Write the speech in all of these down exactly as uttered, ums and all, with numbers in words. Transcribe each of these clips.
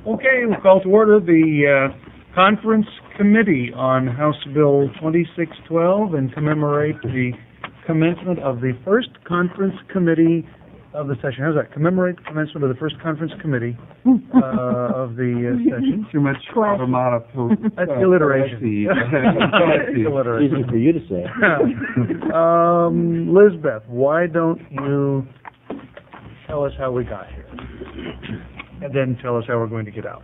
Okay, we'll call to order the uh, Conference Committee on House Bill twenty-six twelve and commemorate the commencement of the first Conference Committee of the session. How's that? Commemorate commencement of the first Conference Committee uh, of the uh, session. Too much onomatopoeia. That's alliteration. Easy for you to say. um, Lizbeth, why don't you tell us how we got here? And then tell us how we're going to get out.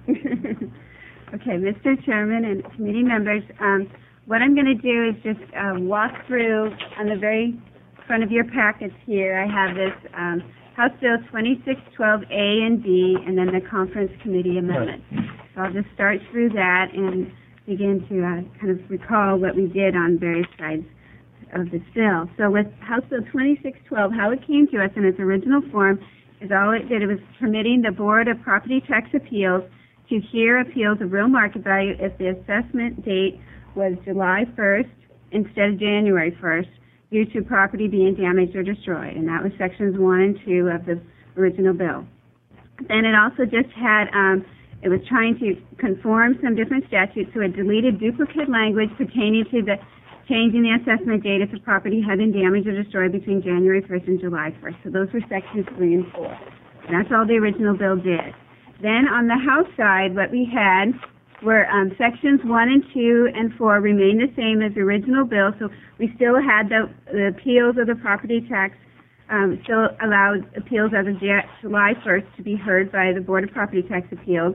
Okay, Mister Chairman and committee members, um, what I'm going to do is just uh, walk through on the very front of your packets here. I have this um, House Bill twenty-six twelve A and B, and then the Conference Committee amendment. Right. So I'll just start through that and begin to uh, kind of recall what we did on various sides of this bill. So with House Bill twenty-six twelve, how it came to us in its original form is all it did, it was permitting the Board of Property Tax Appeals to hear appeals of real market value if the assessment date was July first instead of January first due to property being damaged or destroyed, and that was sections one and two of the original bill. Then it also just had, um, it was trying to conform some different statutes, so it deleted duplicate language pertaining to the changing the assessment date if the property had been damaged or destroyed between January first and July first. So those were sections three and four. And that's all the original bill did. Then on the House side, what we had were um, sections one and two and four remained the same as the original bill. So we still had the, the appeals of the property tax, um, still allowed appeals as of July first to be heard by the Board of Property Tax Appeals.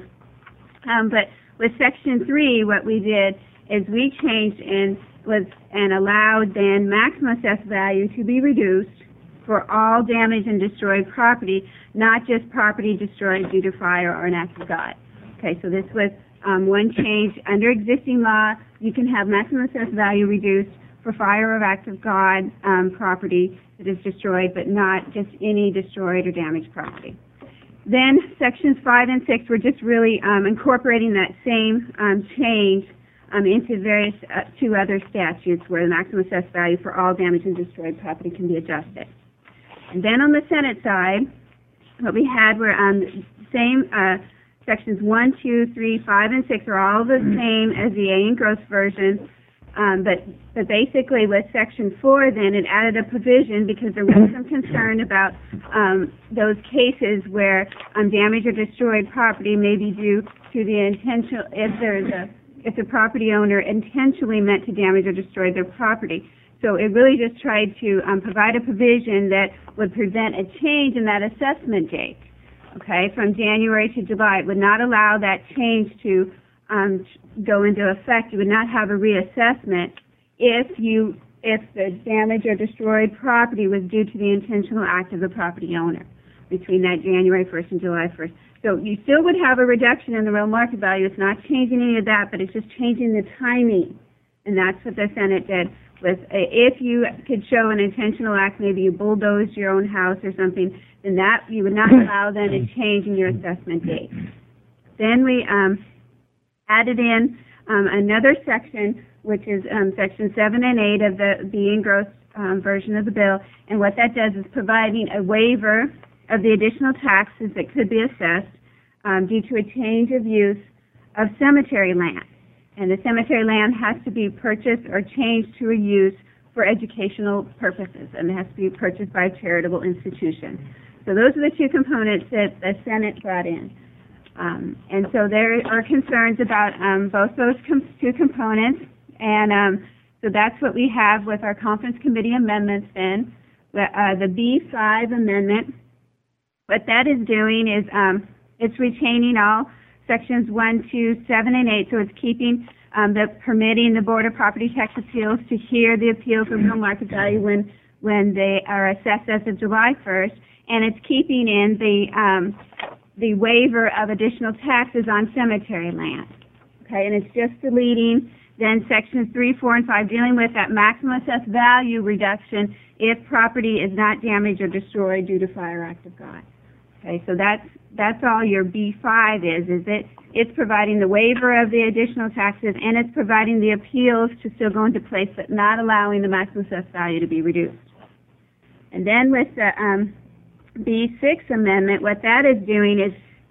Um, but with section three, what we did is we changed and was and allowed then maximum assessed value to be reduced for all damaged and destroyed property, not just property destroyed due to fire or an act of God. Okay, so this was um, one change. Under existing law, you can have maximum assessed value reduced for fire or act of God um, property that is destroyed, but not just any destroyed or damaged property. Then sections five and six were just really um, incorporating that same um, change Um, into various uh, two other statutes where the maximum assessed value for all damaged and destroyed property can be adjusted. And then on the Senate side, what we had were um, same uh, sections one, two, three, five, and six are all the same as the A and Gross version, um, but, but basically with section four then it added a provision because there was some concern about um, those cases where um, damaged or destroyed property may be due to the intentional, if there's a if the property owner intentionally meant to damage or destroy their property. So it really just tried to um, provide a provision that would prevent a change in that assessment date, okay, from January to July. It would not allow that change to um, go into effect. You would not have a reassessment if you if the damage or destroyed property was due to the intentional act of the property owner between that January first and July first. So you still would have a reduction in the real market value. It's not changing any of that, but it's just changing the timing. And that's what the Senate did. With a, if you could show an intentional act, maybe you bulldozed your own house or something, then that you would not allow then a change in your assessment date. Then we um, added in um, another section, which is um, section seven and eight of the B and Gross um, version of the bill. And what that does is providing a waiver of the additional taxes that could be assessed um, due to a change of use of cemetery land. And the cemetery land has to be purchased or changed to a use for educational purposes, and it has to be purchased by a charitable institution. So those are the two components that the Senate brought in. Um, and so there are concerns about um, both those com- two components, and um, so that's what we have with our Conference Committee amendments then. Uh, the B five amendment, what that is doing is um, it's retaining all sections one, two, seven, and eight. So it's keeping um, the permitting the Board of Property Tax Appeals to hear the appeals of real market value when when they are assessed as of July first, and it's keeping in the um, the waiver of additional taxes on cemetery land. Okay, and it's just deleting then sections three, four, and five dealing with that maximum assessed value reduction if property is not damaged or destroyed due to fire or act of God. Okay, so that's that's all your B five is, is it it's providing the waiver of the additional taxes, and it's providing the appeals to still go into place, but not allowing the maximum assessed value to be reduced. And then with the um, B six amendment, what that is doing is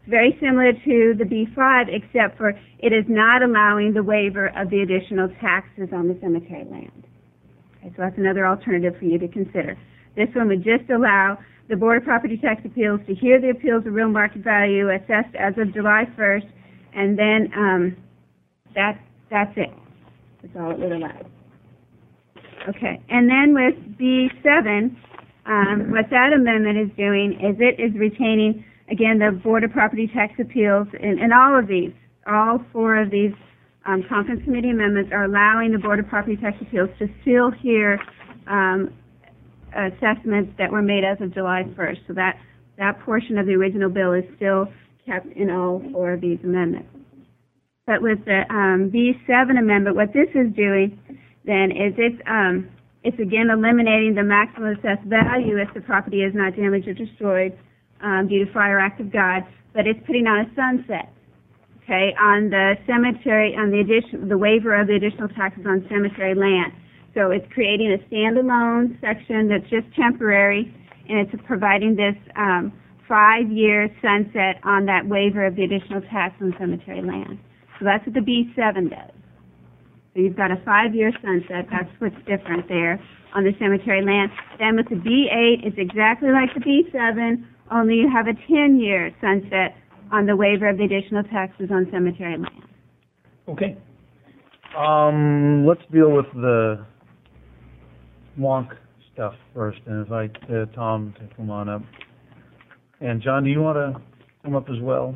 very similar to the B five, except for it is not allowing the waiver of the additional taxes on the cemetery land. Okay, so that's another alternative for you to consider. This one would just allow the Board of Property Tax Appeals to hear the appeals of real market value assessed as of July first, and then um, that, that's it. That's all it would allow. Okay, and then with B seven, um, what that amendment is doing is it is retaining, again, the Board of Property Tax Appeals, and, and all of these, all four of these um, conference committee amendments are allowing the Board of Property Tax Appeals to still hear um, assessments that were made as of July first. So that, that portion of the original bill is still kept in all four of these amendments. But with the um, B seven amendment, what this is doing then is it's, um, it's again eliminating the maximum assessed value if the property is not damaged or destroyed um, due to fire, act of God, but it's putting on a sunset, okay, on the cemetery, on the addition, the waiver of the additional taxes on cemetery land. So it's creating a standalone section that's just temporary, and it's providing this um, five-year sunset on that waiver of the additional tax on cemetery land. So that's what the B seven does. So you've got a five-year sunset. That's what's different there on the cemetery land. Then with the B eight, it's exactly like the B seven, only you have a ten-year sunset on the waiver of the additional taxes on cemetery land. Okay. Um, let's deal with the wonk stuff first, and invite uh, Tom to come on up. And John, do you want to come up as well?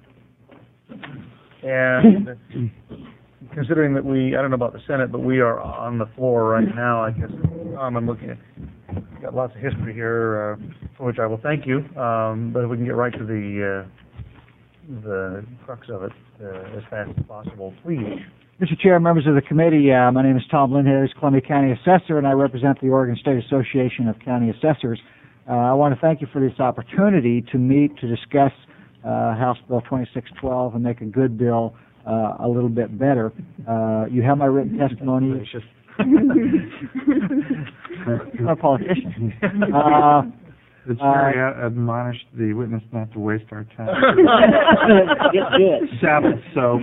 And considering that we, I don't know about the Senate, but we are on the floor right now, I guess, um, I'm looking at, we've got lots of history here, uh, for which I will thank you, um, but if we can get right to the, uh, the crux of it uh, as fast as possible, please. Mister Chair, members of the committee, uh, my name is Tom Lindhayes, Columbia County Assessor, and I represent the Oregon State Association of County Assessors. Uh, I want to thank you for this opportunity to meet to discuss uh, House Bill twenty-six twelve and make a good bill uh, a little bit better. Uh, you have my written testimony. I'm a politician. Uh, The chair uh, admonished the witness not to waste our time. Get good. Sabbath soap.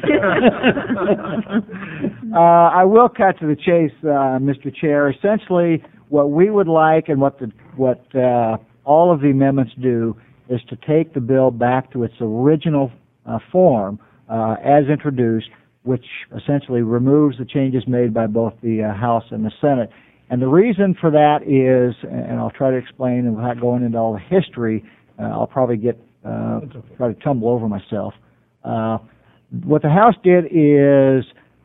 uh, I will cut to the chase, uh, Mister Chair. Essentially, what we would like and what the what uh, all of the amendments do is to take the bill back to its original uh, form uh, as introduced, which essentially removes the changes made by both the uh, House and the Senate. And the reason for that is, and I'll try to explain, and without going into all the history, uh, I'll probably get uh, try to tumble over myself. Uh, what the House did is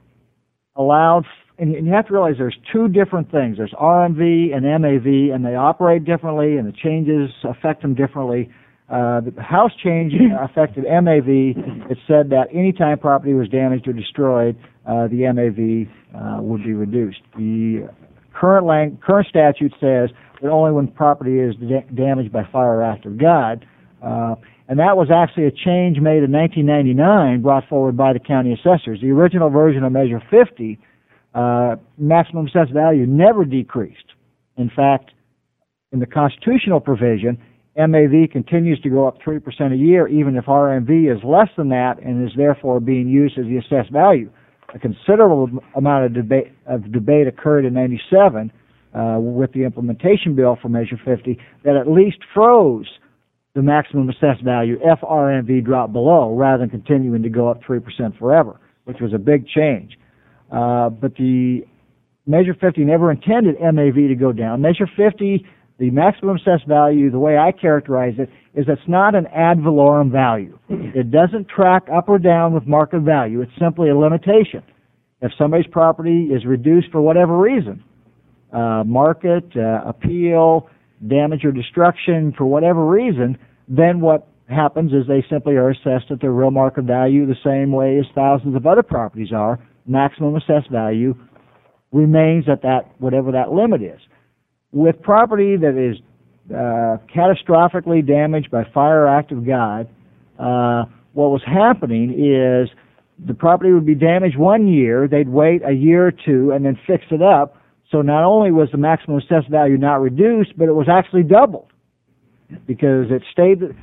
allowed, and you have to realize there's two different things. There's R M V and M A V, and they operate differently, and the changes affect them differently. Uh, the House change affected M A V. It said that any time property was damaged or destroyed, uh, the M A V uh, would be reduced. The current lang- current statute says that only when property is da- damaged by fire or act of God, uh, and that was actually a change made in nineteen ninety-nine, brought forward by the county assessors. The original version of Measure fifty, uh, maximum assessed value, never decreased. In fact, in the constitutional provision, M A V continues to go up three percent a year, even if R M V is less than that and is therefore being used as the assessed value. A considerable amount of debate, of debate occurred in ninety-seven uh, with the implementation bill for Measure fifty that at least froze the maximum assessed value if R M V dropped below, rather than continuing to go up three percent forever, which was a big change. Uh, but the Measure fifty never intended M A V to go down. Measure fifty, the maximum assessed value, the way I characterize it, is it's not an ad valorem value. It doesn't track up or down with market value. It's simply a limitation. If somebody's property is reduced for whatever reason, uh, market, uh, appeal, damage or destruction for whatever reason, then what happens is they simply are assessed at their real market value the same way as thousands of other properties are. Maximum assessed value remains at that, whatever that limit is. With property that is uh, catastrophically damaged by fire or act of God, uh, what was happening is the property would be damaged one year, they'd wait a year or two and then fix it up. So not only was the maximum assessed value not reduced, but it was actually doubled because it stayed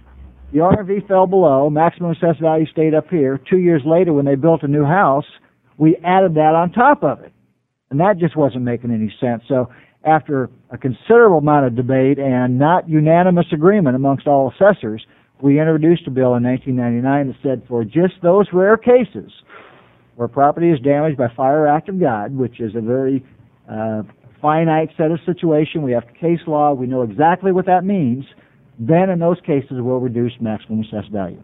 The R M V fell below, maximum assessed value stayed up here. Two years later, when they built a new house, we added that on top of it. And that just wasn't making any sense. So after a considerable amount of debate and not unanimous agreement amongst all assessors, we introduced a bill in nineteen ninety-nine that said for just those rare cases where property is damaged by fire or act of God, which is a very uh, finite set of situation, we have case law, we know exactly what that means, then in those cases we'll reduce maximum assessed value.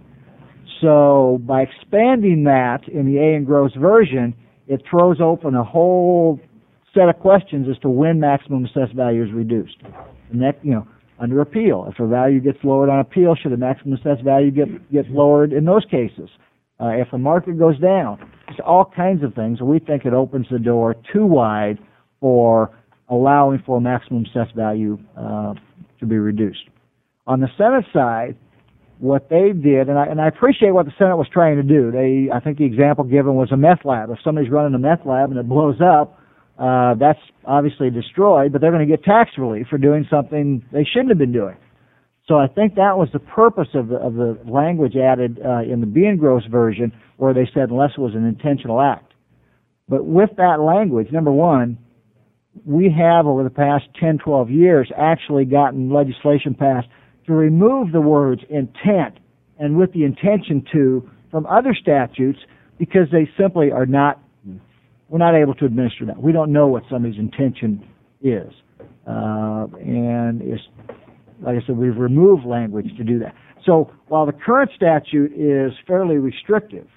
So by expanding that in the A and Gross version, it throws open a whole set of questions as to when maximum assessed value is reduced. And that, you know, under appeal, if a value gets lowered on appeal, should the maximum assessed value get get lowered in those cases? Uh, if the market goes down, it's all kinds of things. We think it opens the door too wide for allowing for maximum assessed value uh, to be reduced. On the Senate side, what they did, and I, and I appreciate what the Senate was trying to do. They, I think the example given was a meth lab. If somebody's running a meth lab and it blows up, uh, that's obviously destroyed, but they're going to get tax relief for doing something they shouldn't have been doing. So I think that was the purpose of the, of the language added uh, in the B and Gross version, where they said unless it was an intentional act. But with that language, number one, we have over the past ten, twelve years actually gotten legislation passed to remove the words intent and with the intention to from other statutes because they simply are not, we're not able to administer that. We don't know what somebody's intention is. Uh, and it's, like I said, we've removed language to do that. So while the current statute is fairly restrictive,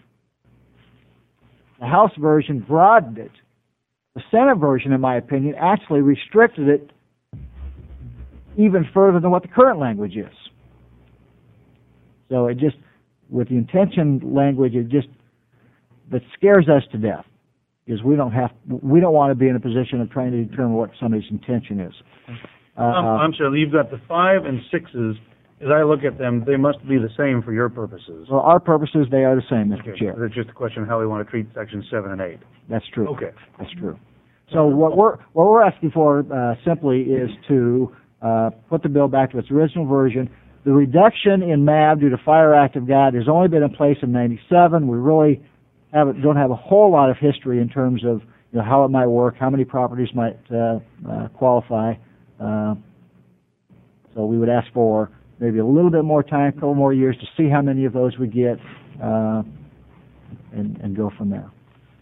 the House version broadened it. The Senate version, in my opinion, actually restricted it even further than what the current language is. So it just, with the intention language, it just, that scares us to death, because we don't have, we don't want to be in a position of trying to determine what somebody's intention is. Uh, Um, I'm sorry, you've got the five and sixes. As I look at them, they must be the same for your purposes. For our purposes, they are the same, Mister Okay. Chair. It's just a question of how we want to treat section seven and eight. That's true. Okay. That's true. So what we're what we're asking for uh, simply is to uh, put the bill back to its original version. The reduction in M A V due to Fire Act of God has only been in place in ninety-seven. We really haven't, don't have a whole lot of history in terms of you know, how it might work, how many properties might uh, uh, qualify. Uh, so we would ask for maybe a little bit more time, a couple more years to see how many of those we get, uh, and, and go from there.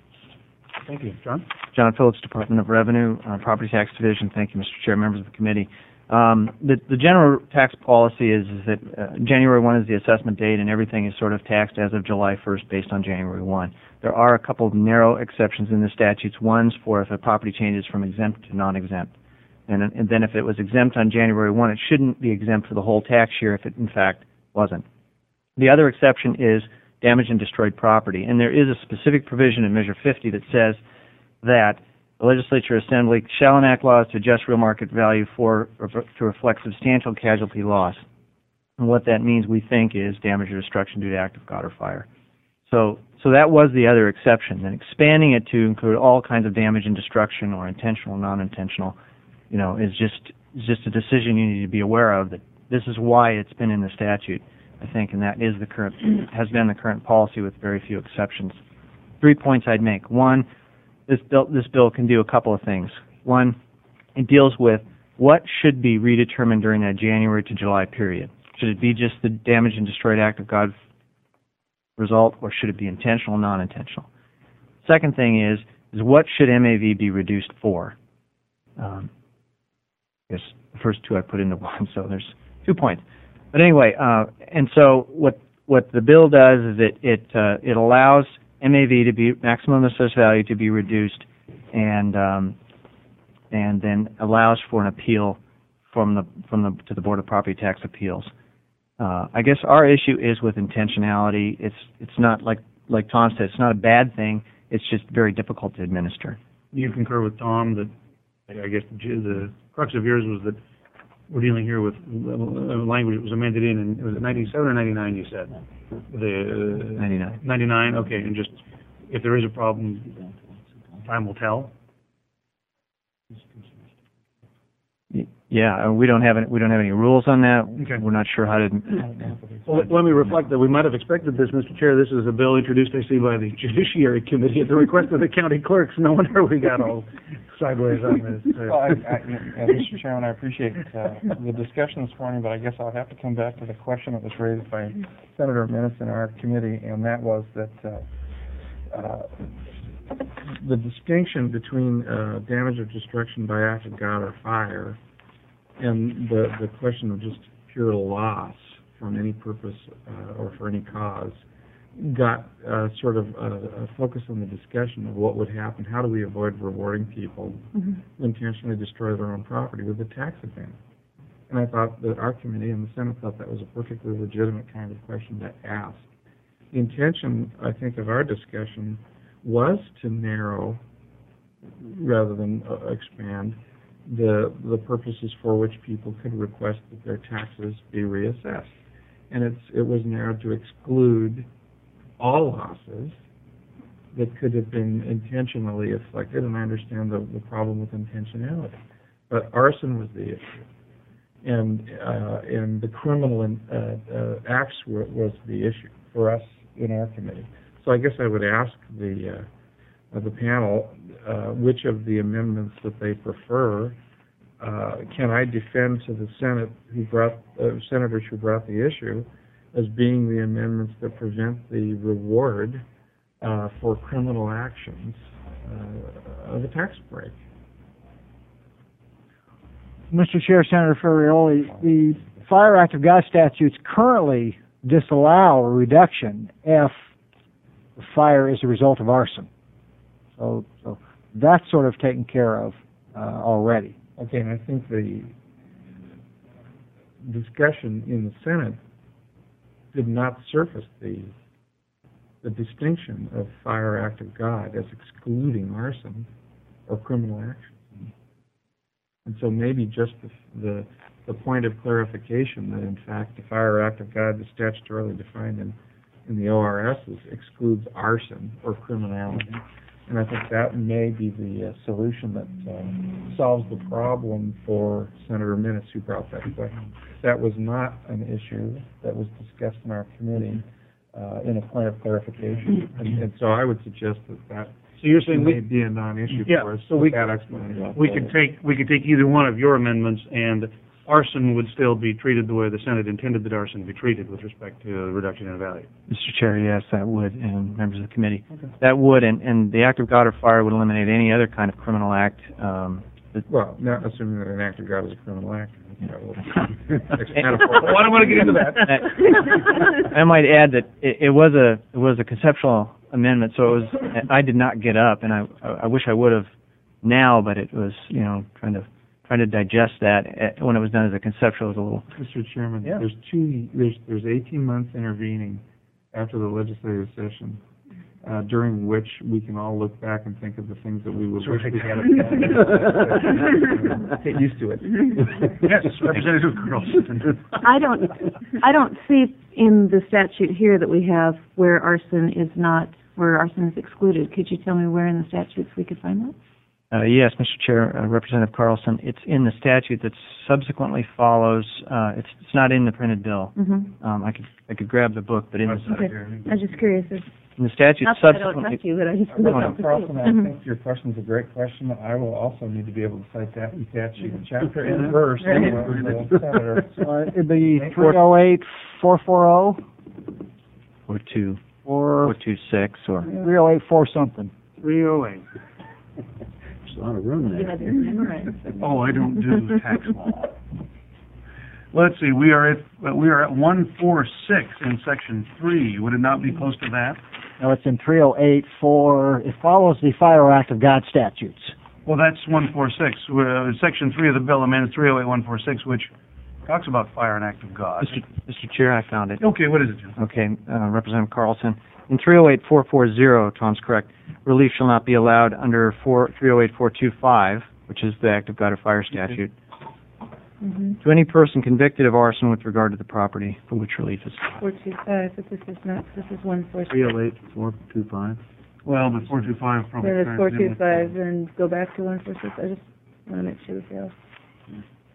Thank you. John? John Phillips, Department of Revenue, uh, Property Tax Division. Thank you, Mister Chair, members of the committee. Um, the, the general tax policy is, is that uh, January first is the assessment date, and everything is sort of taxed as of July first based on January first. There are a couple of narrow exceptions in the statutes. One's for if a property changes from exempt to non-exempt. And, and then if it was exempt on January first, it shouldn't be exempt for the whole tax year if it, in fact, wasn't. The other exception is damaged and destroyed property. And there is a specific provision in Measure fifty that says that the legislature assembly shall enact laws to adjust real market value for to reflect substantial casualty loss. And what that means, we think, is damage or destruction due to act of God or fire. So, so that was the other exception. And expanding it to include all kinds of damage and destruction, or intentional or non-intentional, you know, is just is just a decision you need to be aware of. That this is why it's been in the statute, I think, and that is the current has been the current policy with very few exceptions. Three points I'd make. One, this bill this bill can do a couple of things. One, it deals with what should be redetermined during that January to July period. Should it be just the damage and destroyed act of God result, or should it be intentional, non-intentional? Second thing is is what should M A V be reduced for? Um, I guess the first two I put into one, so there's two points. But anyway, uh, and so what what the bill does is it it uh, it allows M A V to be maximum assessed value to be reduced, and um, and then allows for an appeal from the from the to the Board of Property Tax Appeals. Uh, I guess our issue is with intentionality. It's it's not like like Tom said. It's not a bad thing. It's just very difficult to administer. You concur with Tom that, I guess, the crux of yours was that we're dealing here with language that was amended in, and was it ninety-seven or ninety-nine, you said? The uh, ninety-nine. ninety-nine, okay, and just, if there is a problem, time will tell? Y- Yeah, uh, we don't have any, we don't have any rules on that. Okay. We're not sure how to. Well, let- let me reflect that we might have expected this, Mister Chair. This is a bill introduced, I see, by the Judiciary Committee at the request of the county clerks. No wonder we got all sideways on this. Well, I, I, uh, Mister Chairman, I appreciate uh, the discussion this morning, but I guess I'll have to come back to the question that was raised by Senator Minnis in our committee, and that was that uh, uh, the distinction between uh, damage or destruction by act of God or fire and the, the question of just pure loss from any purpose uh, or for any cause got uh, sort of a, a focus on the discussion of what would happen. How do we avoid rewarding people Mm-hmm. Mm-hmm. who intentionally destroy their own property with a tax advantage? And I thought that our committee and the Senate thought that was a perfectly legitimate kind of question to ask. The intention, I think, of our discussion was to narrow, rather than uh, expand, the the purposes for which people could request that their taxes be reassessed. And it's it was narrowed to exclude all losses that could have been intentionally afflicted, and I understand the, the problem with intentionality. But arson was the issue, and uh, and the criminal in, uh, uh, acts were, was the issue for us in our committee. So I guess I would ask the uh, the panel uh, which of the amendments that they prefer. Uh, can I defend to the Senate who brought uh, senators who brought the issue as being the amendments that prevent the reward uh, for criminal actions uh, of a tax break? Mister Chair, Senator Ferrioli, the Fire Act of God statutes currently disallow a reduction if the fire is a result of arson. So, so that's sort of taken care of uh, already. Okay, and I think the discussion in the Senate did not surface the the distinction of Fire Act of God as excluding arson or criminal action. And so maybe just the, the the point of clarification that in fact the Fire Act of God is statutorily defined in, in the O R S excludes arson or criminality. And I think that may be the uh, solution that uh, solves the problem for Senator Minnis, who brought that question. That was not an issue that was discussed in our committee uh, in a point of clarification. And, and so I would suggest that that So you're saying may we, be a non-issue Yeah, for us. so with we- that explanation. we could take, we could take either one of your amendments, and arson would still be treated the way the Senate intended that arson be treated with respect to the reduction in value. Mister Chair, yes, that would, and members of the committee. That would, and, and the act of God or fire would eliminate any other kind of criminal act. Um, that, Well, not assuming that an act of God is a criminal act. You know, Well, I don't want to get into that. I might add that it, it was a it was a conceptual amendment, so it was. I did not get up, and I I wish I would have now, but it was you know trying to trying to digest that uh, when it was done as a conceptual. It was a little. Mister Chairman, Yeah. there's two, there's, there's eighteen months intervening after the legislative session, uh, during which we can all look back and think of the things that we would wish we had. Get used to it. Yes, Representative Carlson. I don't, I don't see in the statute here that we have where arson is not, where arson is excluded. Could you tell me where in the statutes we could find that? Uh, yes, Mister Chair, uh, Representative Carlson. It's in the statute that subsequently follows. Uh, it's it's not in the printed bill. Mm-hmm. Um, I could I could grab the book, but in the, Okay. I'm just curious. If, in the statute not that I don't subsequently. trust you, but I just. Representative Carlson, I Mhm. think your question is a great question. I will also need to be able to cite that in statute, chapter and verse. uh, the Senator. Uh, it'd be three oh eight, four forty, Or two or or two six or. three oh eight, four something. Three oh eight. There's a lot of room You there. have yours memorized. Oh, I don't do tax law. Let's see, we are at, uh, we are at one four six in section three. Would it not be close to that? No, it's in three oh eight, four, it follows the Fire Act of God statutes. Well, that's one four six. Uh, section three of the bill amendments three oh eight one four six, which talks about fire and act of God. Mister Mister Chair, I found it. Okay, what is it, Jim? Okay, uh, Representative Carlson. In three oh eight four forty, Tom's correct, relief shall not be allowed under three oh eight four twenty-five, which is the Act of God or Fire statute, Mm-hmm. to any person convicted of arson with regard to the property for which relief is sought. Four two five, but this is not, this is one four six. three oh eight, four two five. Well, but four two five probably. Then it's ties four in two with- five and go back to one four six. I just want to make sure that they all.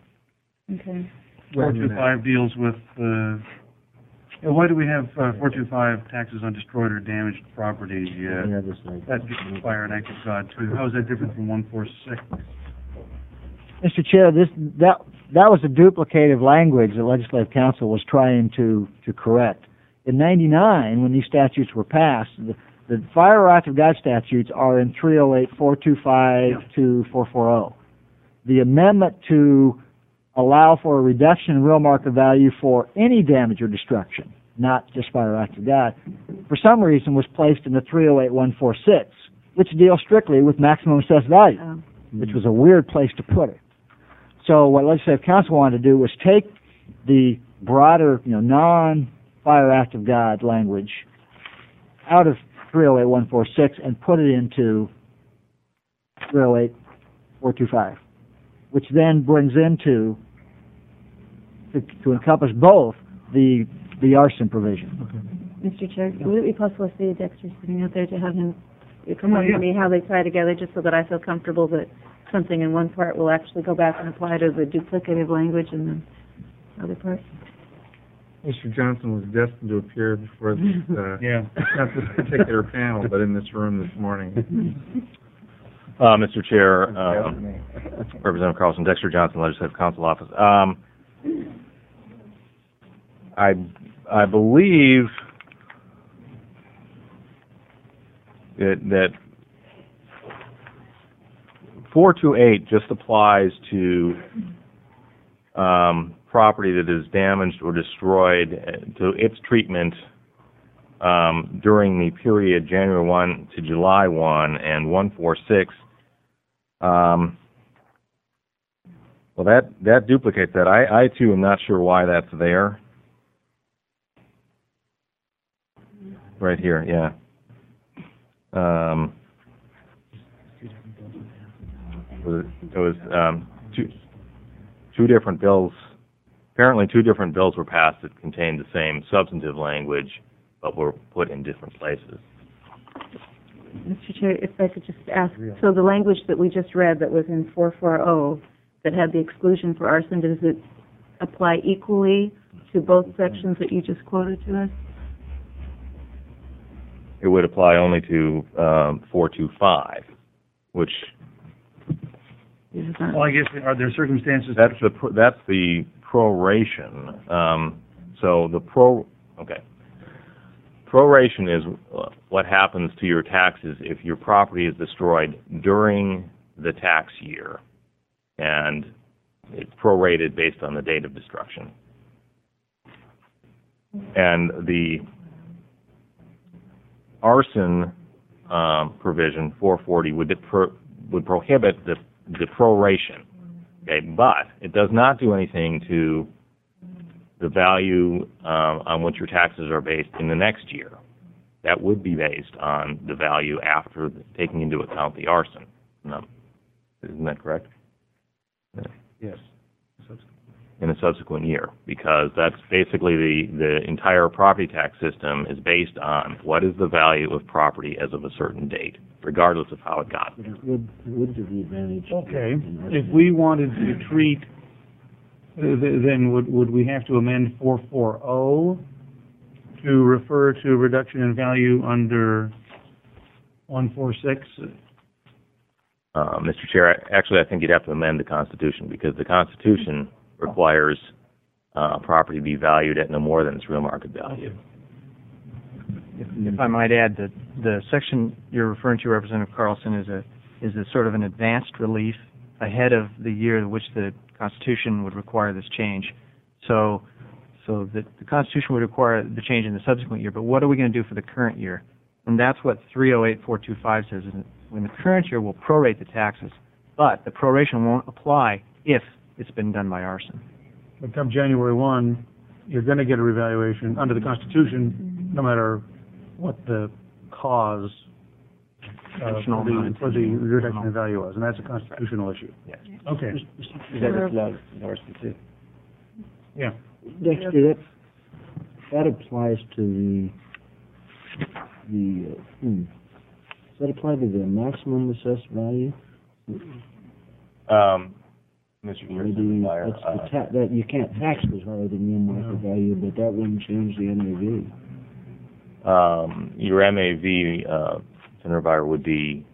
Okay. Four two five deals with, uh, yeah, why do we have, uh, four two five taxes on destroyed or damaged property? Uh, Yeah, this is- that gets fire and act of God too. How is that different from one four six? Mister Chair, this, that, that was a duplicative language the Legislative Council was trying to, to correct. In ninety-nine, when these statutes were passed, the, the fire or act of God statutes are in three oh eight, four two five to four forty. The amendment to allow for a reduction in real market value for any damage or destruction, not just fire or act of God, for some reason was placed in the three oh eight, one forty-six, which deals strictly with maximum assessed value, Oh. which was a weird place to put it. So what Legislative Council wanted to do was take the broader, you know, non-fire act of God language out of three oh eight, one forty-six and put it into three oh eight, four twenty-five, which then brings into, to, to encompass both the, the arson provision. Mister Chair, would it be possible to see Dexter sitting out there to have him Come explain on, yeah. to me how they tie together, just so that I feel comfortable that something in one part will actually go back and apply to the duplicative language in the other part? Mister Johnson was destined to appear before this, uh, Yeah. not this particular panel, but in this room this morning. Uh, Mister Chair, um, Representative Carlson, Dexter Johnson, Legislative Council Office. Um, I, I believe that, that four two eight just applies to um, property that is damaged or destroyed, uh, to its treatment um, during the period January first to July first, and one forty-six. Um, well, that, that duplicates that. I, I too am not sure why that's there. Right here, yeah. Um, it was, it was um, two, two different bills. Apparently, two different bills were passed that contained the same substantive language, but were put in different places. Mister Chair, if I could just ask, so the language that we just read that was in four forty that had the exclusion for arson, does it apply equally to both sections that you just quoted to us? It would apply only to um, four two five, which Well, I guess, are there circumstances? that's the pro- that's the proration. Um, so the pro okay. Proration is what happens to your taxes if your property is destroyed during the tax year, and it's prorated based on the date of destruction. And the arson um, provision four forty would pro- would prohibit the the proration. Okay, but it does not do anything to the value um, on which your taxes are based in the next year. That would be based on the value after the, taking into account the arson. No. Isn't that correct? Yes. In a subsequent year, because that's basically the, the entire property tax system is based on what is the value of property as of a certain date, regardless of how it got. But it would, it would give the advantage. Okay, in our- if we wanted to treat, uh, th- then would, would we have to amend four forty to refer to reduction in value under one forty-six? Uh, Mister Chair, I- actually, I think you'd have to amend the Constitution, because the Constitution requires uh, property be valued at no more than its real market value. If, if I might add, that the section you're referring to, Representative Carlson, is a is a sort of an advanced relief ahead of the year in which the Constitution would require this change. So, so that the Constitution would require the change in the subsequent year. But what are we going to do for the current year? And that's what three oh eight four twenty-five says. Is in the current year, we'll prorate the taxes, but the proration won't apply if it's been done by arson. But come January first, you're going to get a revaluation under the Constitution, no matter what the cause uh, for the, for the reduction in value was, and that's a constitutional issue. Yes. Okay, That applies to arson too. yeah. Dexter, that, that applies to the, the, uh, hmm, does that apply to the maximum assessed value? Um, Mister Maybe Pearson, buyer, that's the uh, ta- that, you can't tax it as higher than your market value, but that wouldn't change the M A V. um, your M A V, uh, Senator Buyer, would be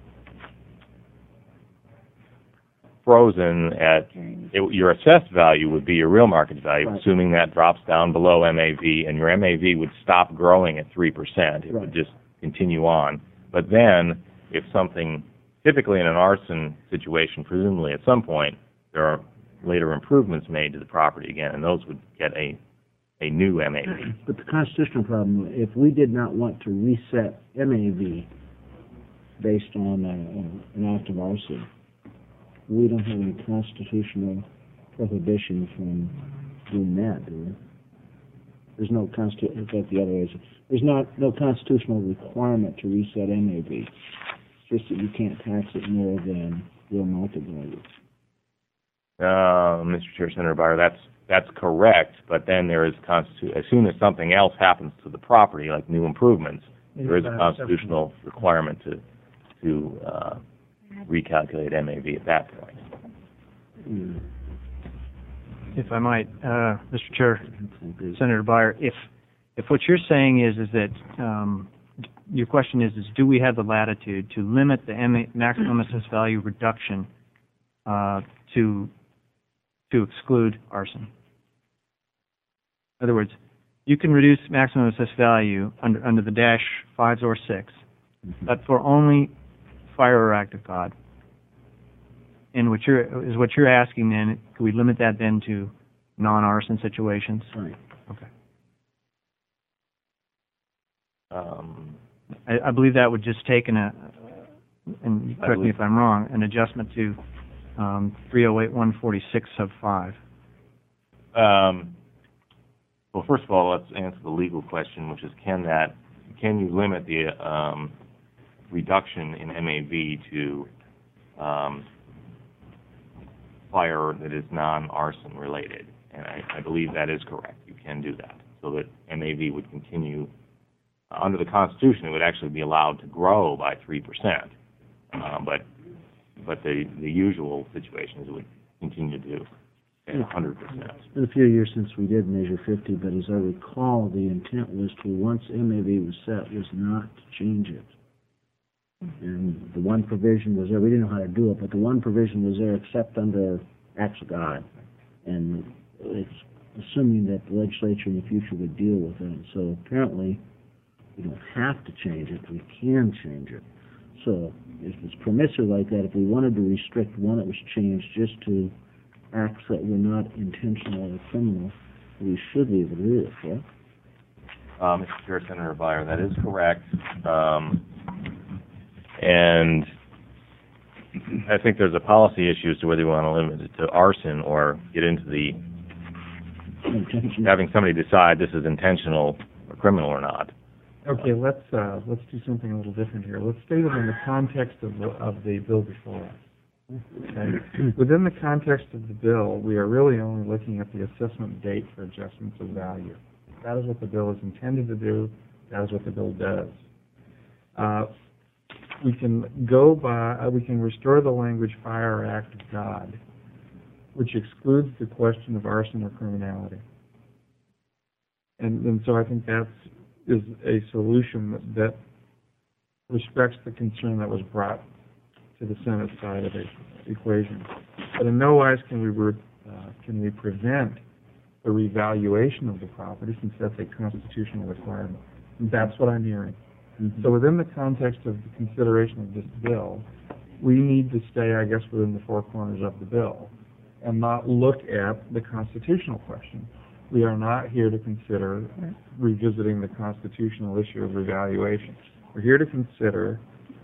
frozen at, it, your assessed value would be your real market value, Right. assuming that drops down below M A V, and your M A V would stop growing at three percent. It Right. would just continue on. But then, if something, typically in an arson situation, presumably at some point, there are later improvements made to the property again, and those would get a, a new M A V. But the constitutional problem, if we did not want to reset M A V based on uh, an act of arson, we don't have any constitutional prohibition from doing that, do we? There's no constitu- in fact, the other way is, there's not, no constitutional requirement to reset M A V. It's just that you can't tax it more than real market value. Uh, Mister Chair, Senator Buyer, that's that's correct, but then there is constitu- as soon as something else happens to the property, like new improvements, there is a constitutional requirement to to uh, recalculate M A V at that point. Mm. If I might, uh, Mister Chair, Senator Buyer, if if what you're saying is is that um, your question is is do we have the latitude to limit the M A, maximum assessed value reduction uh, to to exclude arson? In other words, you can reduce maximum assessed value under under the dash fives or six, but for only fire or act of God. And what you're is what you're asking then, can we limit that then to non-arson situations? Right. Okay. Um, I, I believe that would just take an, a, and correct me if I'm wrong, an adjustment to um, three oh eight one forty-six sub five. Um, well, first of all, let's answer the legal question, which is can that can you limit the um, reduction in M A V to um, fire that is non-arson related? And I, I believe that is correct. You can do that, so that M A V would continue. Uh, under the Constitution, it would actually be allowed to grow by three percent, uh, but but the the usual situation is it would continue to do one hundred percent. It's been a few years since we did measure fifty, but as I recall, the intent was to, once M A V was set, was not to change it. And the one provision was there, we didn't know how to do it, but the one provision was there except under acts of God. And it's assuming that the legislature in the future would deal with it. So apparently, we don't have to change it, we can change it. So if it's permissive like that, if we wanted to restrict one that was changed just to acts that were not intentional or criminal, we should be able to do it, yeah? Uh, Mister Chair, Senator Buyer, that is correct. Um, and I think there's a policy issue as to whether you want to limit it to arson or get into the having somebody decide this is intentional or criminal or not. Okay, let's uh, let's do something a little different here. Let's stay within the context of the, of the bill before us. Okay. Within the context of the bill, we are really only looking at the assessment date for adjustments of value. That is what the bill is intended to do. That is what the bill does. Uh, we can go by, uh, we can restore the language fire or act of God, which excludes the question of arson or criminality. And, and so I think that's is a solution that, that respects the concern that was brought to the Senate side of the equation. But in no wise can we re, uh, can we prevent the revaluation of the property, since that's a constitutional requirement. And that's what I'm hearing. Mm-hmm. So within the context of the consideration of this bill, we need to stay, I guess, within the four corners of the bill and not look at the constitutional question. We are not here to consider revisiting the constitutional issue of revaluation. We're here to consider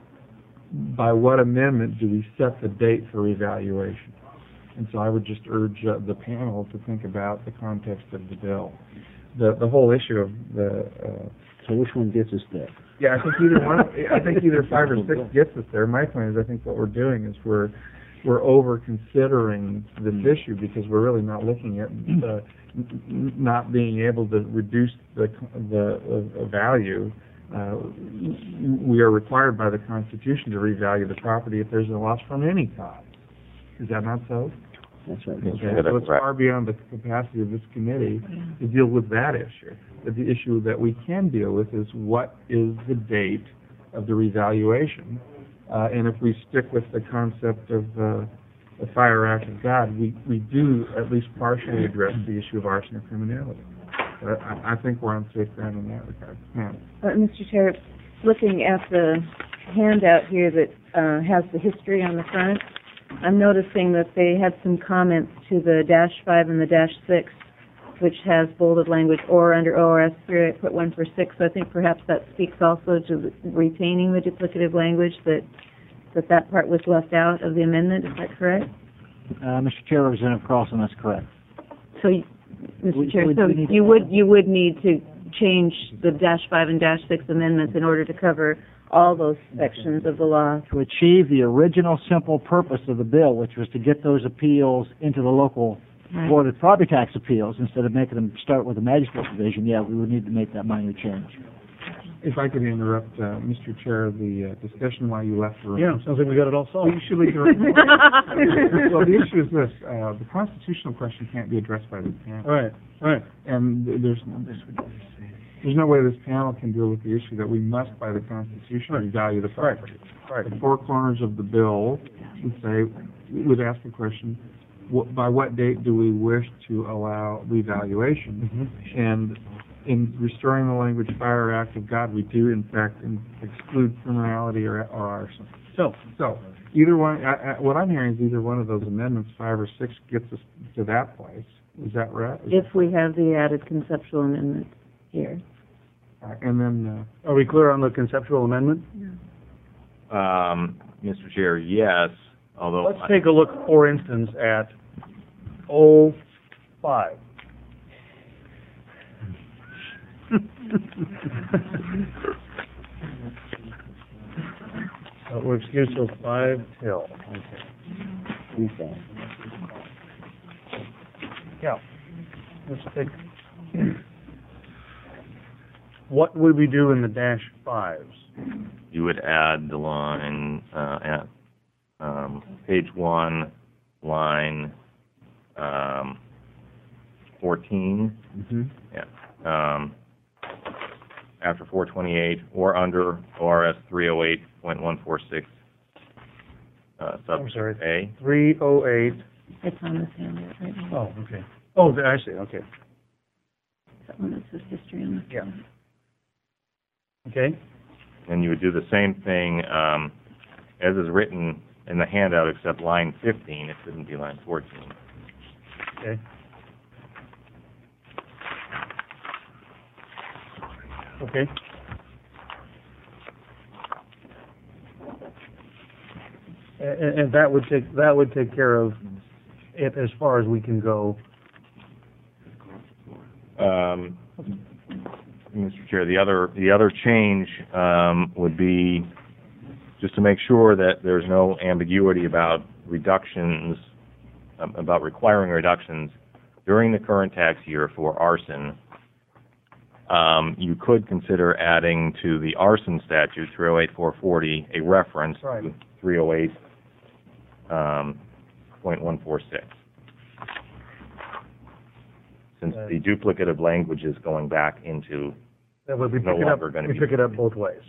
by what amendment do we set the date for revaluation. And so I would just urge uh, the panel to think about the context of the bill. The the whole issue of the... Uh, so which one gets us there? Yeah, I think either one, I think either five or six gets us there. My point is I think what we're doing is we're we're over considering this issue because we're really not looking at the not being able to reduce the the uh, value. Uh, we are required by the Constitution to revalue the property if there's a loss from any cause. Is that not so? That's right. Okay, Yeah, that's so it's right. far beyond the capacity of this committee to deal with that issue. But the issue that we can deal with is what is the date of the revaluation? Uh, and if we stick with the concept of uh, the Fire Act of God, we, we do at least partially address the issue of arson or criminality. But I, I think we're on safe ground in that regard. Yeah. Uh, Mister Chair, looking at the handout here that uh, has the history on the front, I'm noticing that they had some comments to the dash five and the dash six, which has bolded language, or under O R S three, I put one for six, so I think perhaps that speaks also to retaining the duplicative language, that that, that part was left out of the amendment, is that correct? Uh, Mister Chair, Representative Carlson, that's correct. So, you- Mister We- Chair, we- so we need- you would, you would need to change the dash five and dash six amendments in order to cover all those sections of the law. To achieve the original simple purpose of the bill, which was to get those appeals into the local Right. Board of Property Tax Appeals, instead of making them start with the magistrate division, yeah, we would need to make that minor change. If I could interrupt, uh, Mister Chair, the uh, discussion while you left the room. Yeah, sounds like we got it all solved. You should leave the room. Well, the issue is this, uh, the constitutional question can't be addressed by this panel. Right, right. And th- there's, there's no way this panel can deal with the issue that we must, by the Constitution, revalue the property. Right. The four corners of the bill would say, would ask the question, wh- by what date do we wish to allow revaluation? Mm-hmm. And in restoring the language Fire Act of God, we do in fact in- exclude criminality or, or arson. So, So, either one, I, I, what I'm hearing is either one of those amendments, five or six, gets us to that place. Is that right? Is If we have the added conceptual amendment here. Uh, and then, are we clear on the conceptual amendment? Um, Mister Chair, yes, although. Let's take a look, for instance, at O five. Uh, we're excused till five till. Okay. Okay. Yeah. Let's take. What would we do in the dash fives? You would add the line uh, at um, page one, line um, fourteen. Mm-hmm. Yeah. Um, after four twenty-eight or under O R S three oh eight point one four six. Uh, I'm sorry. A. Three oh eight. It's on this handout right now. Oh, okay. Oh, I see. Okay. That one that says history on the Yeah. front. Okay. And you would do the same thing um, as is written in the handout, except line fifteen. It shouldn't be line fourteen. Okay. Okay. And, and that would take, that would take care of it as far as we can go. Um, Mister Chair, the other the other change um, would be just to make sure that there's no ambiguity about reductions, um, about requiring reductions during the current tax year for arson. Um, you could consider adding to the arson statute, three oh eight four forty, a reference Right. to three oh eight um, point one four six. Since Uh, the duplicative language is going back into, That would, we No pick it up, longer gonna we be- pick it up both ways.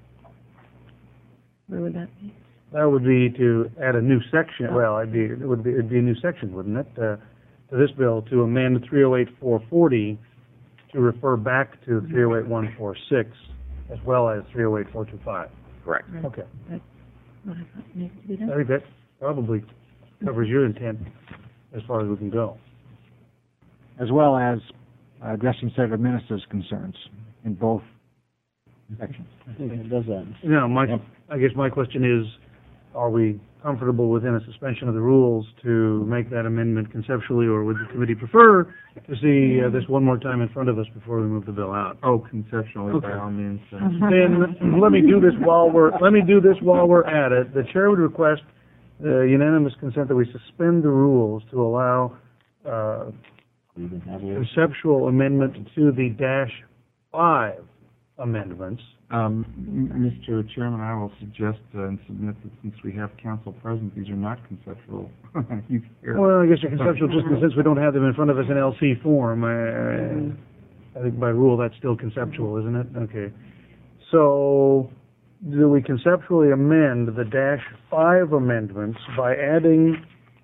Where would that be? That would be to add a new section, well, it'd be, it would be, it'd be a new section, wouldn't it, uh, to this bill, to amend three oh eight four forty to refer back to three oh eight one four six as well as three oh eight four two five. correct. Okay. That's what I thought needs to be I done. think that probably covers your intent as far as we can go. As well as uh, addressing Senator Minister's concerns in both sections. I think it does that. No, my, I guess my question is, are we comfortable within a suspension of the rules to make that amendment conceptually, or would the committee prefer to see uh, this one more time in front of us before we move the bill out? oh, conceptually, by Okay. all means. uh, Then, let me do this while we're, let me do this while we're at it. The chair would request uh, unanimous consent that we suspend the rules to allow uh, We can have a- conceptual amendment to the dash five amendments Um, m- Mister Chairman, I will suggest uh, and submit that since we have council present, these are not conceptual. You hear- Well, I guess they're conceptual just in the sense we don't have them in front of us in L C form. I, I think by rule that's still conceptual, isn't it? Okay. So, do we conceptually amend the dash five amendments by adding,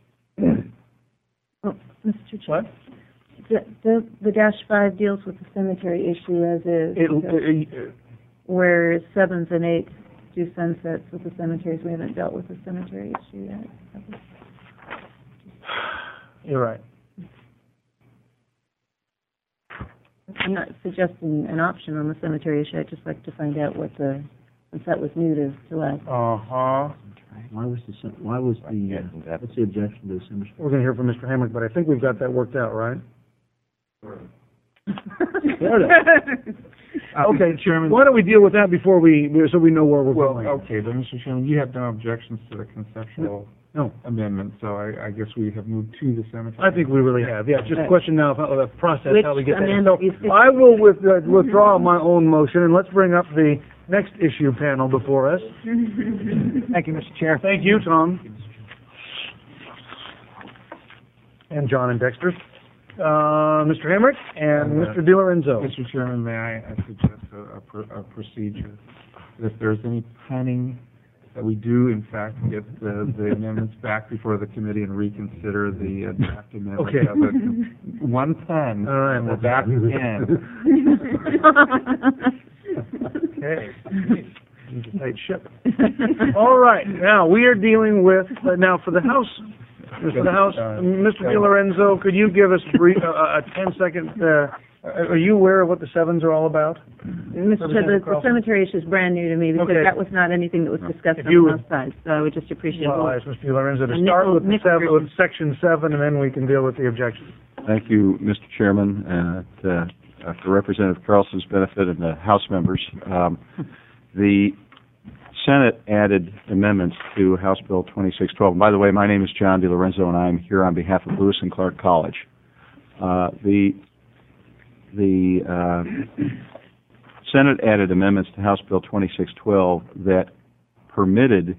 Oh, Mister Chair. what? The, the, the dash five deals with the cemetery issue as is, It, because it, where sevens and eights do sunsets with the cemeteries. We haven't dealt with the cemetery issue yet. you're right. I'm not suggesting an option on the cemetery issue. I'd just like to find out what the, since that was new to, to us. Uh-huh. Why was the, ce- why was the, uh, what's the objection to the cemetery? We're gonna hear from Mister Hamrick, but I think we've got that worked out, right? Okay, Mister Chairman. why don't we deal with that before we, so we know where we're Well, going? okay, then, Mister Chairman, you have no objections to the conceptual No, amendment, so I, I guess we have moved to the cemetery. I think we really have, yeah, just a question now of how, the process, Which how we get there. amendment So, you think- I will with, uh, withdraw my own motion, and let's bring up the next issue panel before us. Thank you, Mister Chair. Thank you, Tom. And John and Dexter. Uh, Mister Hamrick and Uh, Mister DiLorenzo. Mister Chairman, may I, I suggest a, a, pr- a procedure? If there's any planning that we do, in fact, get the, the amendments back before the committee and reconsider the uh, draft amendment. Okay. of it. One pen, All right. and we're back again. Okay. He's a tight ship. All right, now, we are dealing with, uh, now, for the House, for the House, Uh, Mister DiLorenzo, could you give us brief, uh, a ten-second, uh, are you aware of what the sevens are all about? Mister Chair, the, the Carlson? cemetery issue is brand new to me because Okay. that was not anything that was discussed If on you the would- House side. So I would just appreciate Well, I it. ask Mister DiLorenzo to And start Nickel- with the Nickel seven, Christian. with section seven, and then we can deal with the objections. Thank you, Mister Chairman, and uh, uh, for Representative Carlson's benefit and the House members. Um, the Senate added amendments to House Bill twenty-six twelve. And by the way, my name is John DiLorenzo, and I'm here on behalf of Lewis and Clark College. Uh, the the uh, Senate added amendments to House Bill twenty-six twelve that permitted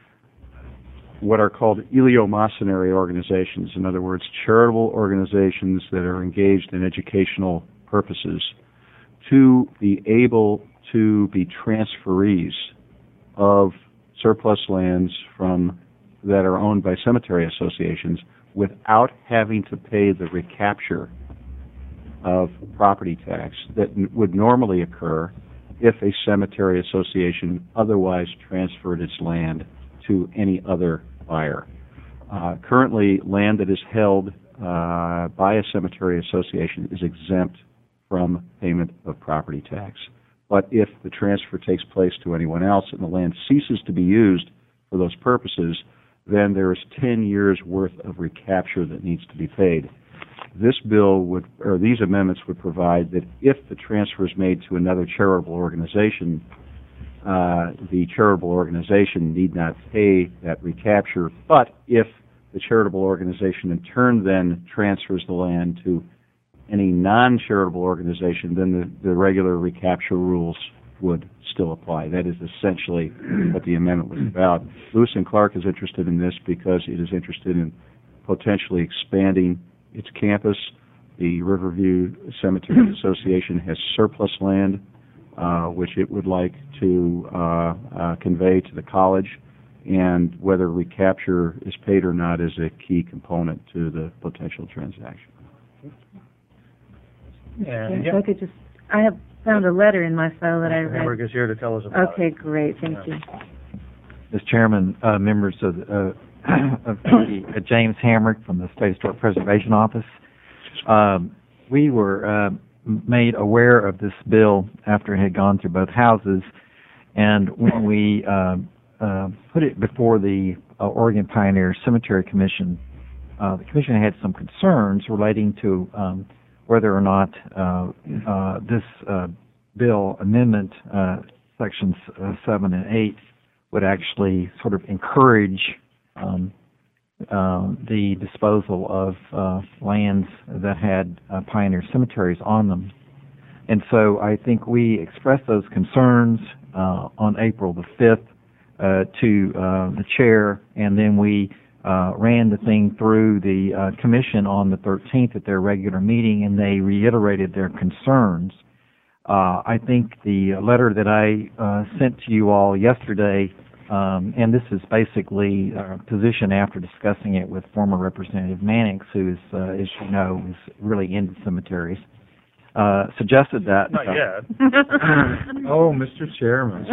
what are called eleemosynary organizations, in other words, charitable organizations that are engaged in educational purposes, to be able to be transferees of surplus lands from that are owned by cemetery associations without having to pay the recapture of property tax that n- would normally occur if a cemetery association otherwise transferred its land to any other buyer. Uh, currently, land that is held uh, by a cemetery association is exempt from payment of property tax. But if the transfer takes place to anyone else and the land ceases to be used for those purposes, then there is ten years worth of recapture that needs to be paid. This bill would, or these amendments would provide that if the transfer is made to another charitable organization, uh, the charitable organization need not pay that recapture. But if the charitable organization in turn then transfers the land to any non-charitable organization, then the, the regular recapture rules would still apply. That is essentially what the amendment was about. Lewis and Clark is interested in this because it is interested in potentially expanding its campus. The Riverview Cemetery Association has surplus land, uh, which it would like to uh, uh, convey to the college, and whether recapture is paid or not is a key component to the potential transaction. Yeah, If yeah. I could just, I have found a letter in my file that I Mister read. Hamrick is here to tell us about it. Okay, great, thank you. Mister Chairman, uh, members of, uh, of the, uh, James Hamrick from the State Historic Preservation Office. Um, we were uh, made aware of this bill after it had gone through both houses, and when we uh, uh, put it before the uh, Oregon Pioneer Cemetery Commission, uh, the commission had some concerns relating to um, whether or not uh, uh, this uh, bill amendment, uh, sections uh, seven and eight, would actually sort of encourage um, uh, the disposal of uh, lands that had uh, pioneer cemeteries on them. and so I think we expressed those concerns uh, on April the fifth uh, to uh, the chair, and then we uh, ran the thing through the uh, commission on the thirteenth at their regular meeting, and they reiterated their concerns. Uh, I think the letter that I uh, sent to you all yesterday, um, and this is basically our position after discussing it with former Representative Mannix, who is, uh, as you know, is really into cemeteries, uh, suggested that... Not uh, yet. Oh, Mister Chairman.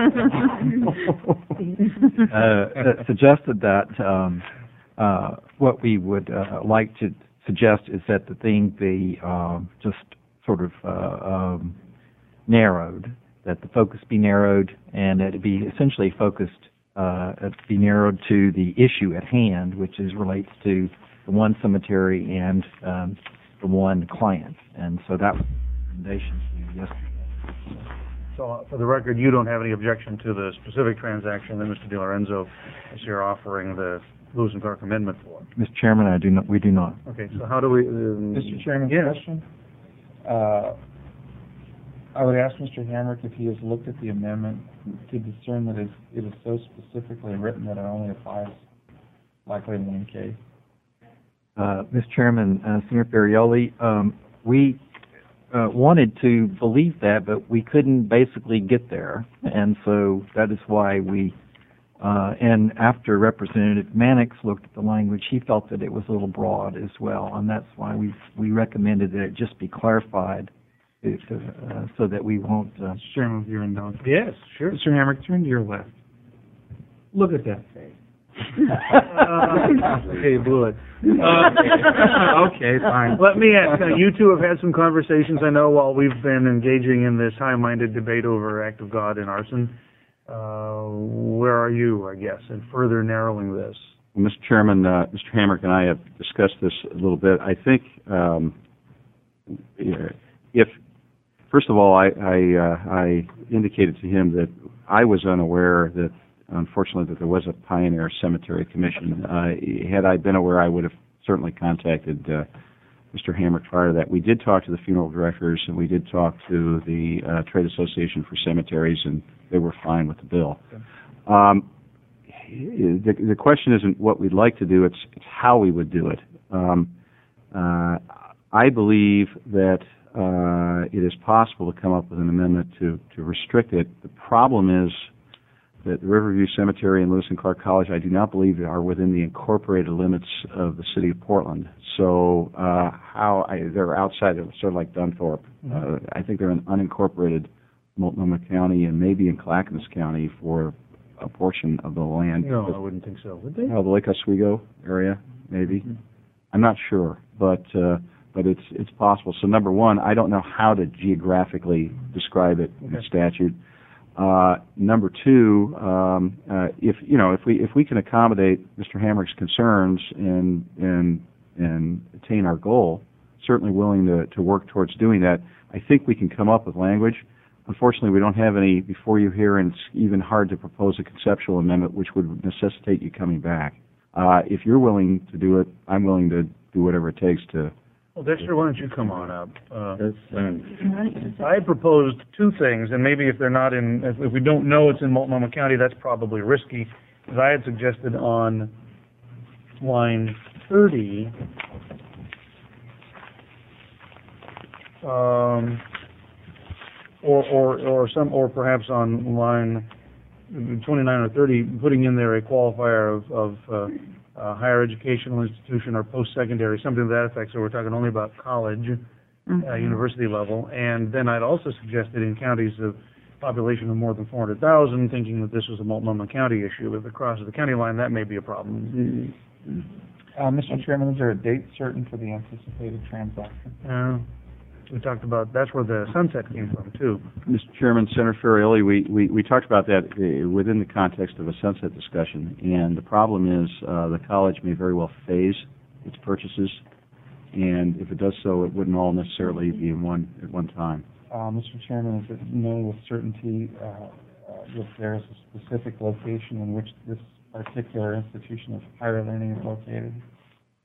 uh, suggested that um, uh, what we would uh, like to suggest is that the thing be uh, just sort of uh, um, narrowed, that the focus be narrowed, and that it be essentially focused, uh, it be narrowed to the issue at hand, which is relates to the one cemetery and um, the one client. And so that was the recommendation to you yesterday. So, uh, for the record, you don't have any objection to the specific transaction that Mister DiLorenzo is here offering the Lewis and Clark amendment for? Mister Chairman, I do not. We do not. Okay, so how do we... Um, Mister Chairman, yes. question? Uh, I would ask Mister Hamrick if he has looked at the amendment to discern that it, it is so specifically written that it only applies likely in one case. Uh, Mister Chairman, uh, Senator Ferrioli, um, we uh, wanted to believe that, but we couldn't basically get there, and so that is why we, uh, and after Representative Mannix looked at the language, he felt that it was a little broad as well, and that's why we we recommended that it just be clarified, if, uh, so that we won't... Uh, Mister Chairman, with your indulgence. Yes, sure. Mister Hamrick, turn to your left. Look at that face. uh, okay, blew it. Uh, okay, fine. Let me ask, now, you two have had some conversations, I know, while we've been engaging in this high-minded debate over act of God and arson. Uh, where are you, I guess, in further narrowing this? Well, Mister Chairman, uh, Mister Hamrick and I have discussed this a little bit. I think um, if, first of all, I, I, uh, I indicated to him that I was unaware that, unfortunately, that there was a Pioneer Cemetery Commission. Uh, had I been aware, I would have certainly contacted uh, Mister Hamrick prior to that. We did talk to the funeral directors, and we did talk to the uh, Trade Association for Cemeteries, and they were fine with the bill. Um, the, the question isn't what we'd like to do, it's, it's how we would do it. Um, uh, I believe that uh, it is possible to come up with an amendment to, to restrict it. The problem is that the Riverview Cemetery and Lewis and Clark College, I do not believe, are within the incorporated limits of the city of Portland. So uh, how I, they're outside, of, sort of like Dunthorpe. Mm-hmm. Uh, I think they're in unincorporated Multnomah County and maybe in Clackamas County for a portion of the land. No, I wouldn't think so, would they? Oh, the Lake Oswego area, maybe. Mm-hmm. I'm not sure, but uh, but it's it's possible. So number one, I don't know how to geographically describe it okay. in statute. Uh, number two, um, uh, if you know, if we if we can accommodate Mister Hamrick's concerns and and and attain our goal, certainly willing to to work towards doing that. I think we can come up with language. Unfortunately, we don't have any before you here, and it's even hard to propose a conceptual amendment, which would necessitate you coming back. Uh, if you're willing to do it, I'm willing to do whatever it takes to. Well, Dexter, why don't you come on up? Uh, I proposed two things, and maybe if they're not in, if, if we don't know it's in Multnomah County, that's probably risky. Because I had suggested on line thirty, um, or or or some, or perhaps on line twenty-nine or thirty, putting in there a qualifier of, of uh, Uh, higher educational institution or post-secondary, something to that effect, so we're talking only about college, mm-hmm. uh, university level. And then I'd also suggested in counties of population of more than four hundred thousand, thinking that this was a Multnomah County issue. If it crosses the county line, that may be a problem. Uh, Mister Chairman, is there a date certain for the anticipated transaction? Uh, we talked about, that's where the sunset came from, too. Mister Chairman, Senator Ferrioli, we, we, we talked about that uh, within the context of a sunset discussion, and the problem is uh, the college may very well phase its purchases, and if it does so, it wouldn't all necessarily be in one at one time. Uh, Mister Chairman, is it known with certainty uh, uh, if there is a specific location in which this particular institution of higher learning is located?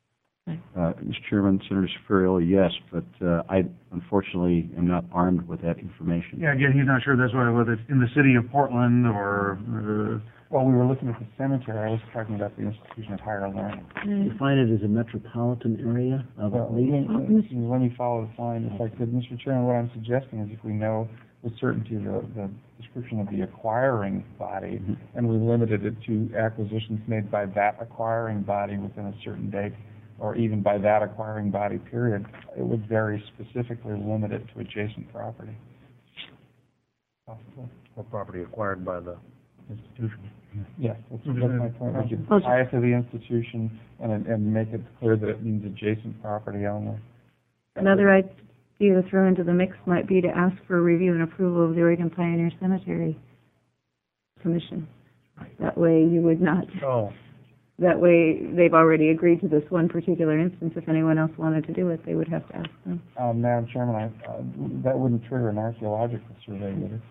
Uh, Mister Chairman, Senator Seferioli, yes, but uh, I unfortunately am not armed with that information. Yeah, again, he's not sure that's why, whether it's in the city of Portland or, uh, Well, we were looking at the cemetery, I was talking about the institution of higher learning. Define it as a metropolitan area of Well, at least. let me, let me follow the line if I could. Mister Chairman, what I'm suggesting is if we know with certainty the, the description of the acquiring body, Mhm. and we limited it to acquisitions made by that acquiring body within a certain date, or even by that acquiring body period, it would very specifically limit it to adjacent property. Possibly. Or property acquired by the institution. Yes, that's, that's my point. We could tie it to the institution and, and make it clear that it means adjacent property only. Another idea to throw into the mix might be to ask for review and approval of the Oregon Pioneer Cemetery Commission. That way you would not, Oh, that way they've already agreed to this one particular instance. If anyone else wanted to do it, they would have to ask them. Um, Madam Chairman, I, uh, that wouldn't trigger an archaeological survey, would it?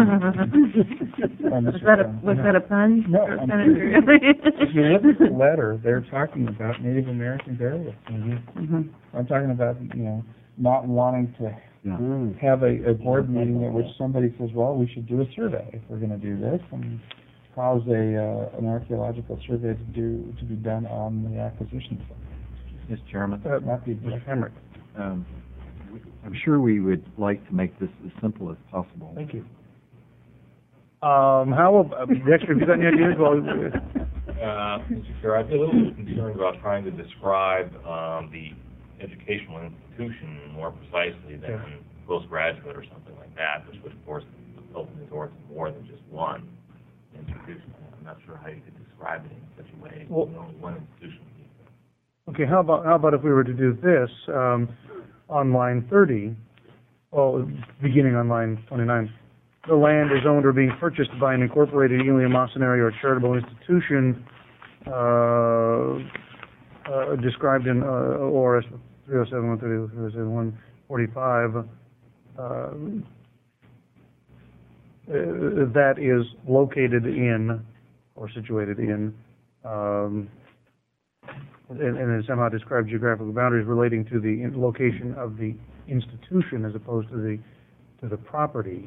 Was that a, was that a pun? No, Or I'm Senator? If you look at the letter, they're talking about Native American burials. Mhm. I'm talking about, you know, not wanting to Yeah. Mm. have a, a board meeting at which somebody says, well, we should do a survey if we're going to do this, and cause a, uh, an archaeological survey to do, to be done on the acquisition side. Mister Chairman, That might be, Mister Hamrick. um, I'm sure we would like to make this as simple as possible. Thank you. Um, how, ab- uh, Dexter, have you got any ideas? Well, Uh, Mister Chair, I'd be a little concerned about trying to describe um, the educational institution more precisely than postgraduate or something like that, which would, of course, open the door to more than just one institution. I'm not sure how you could describe it in such a way Well- that only one institution would be. okay, how about, how about if we were to do this, um, on line thirty, well, beginning on line twenty-nine. The land is owned or being purchased by an incorporated Ely Mawsonary or charitable institution, uh, uh, described in, uh, O R S three oh seven, one thirty, three oh seven, one forty-five, uh, uh, that is located in, or situated in, um, and, and it somehow describes geographical boundaries relating to the in- location of the institution as opposed to the, to the property.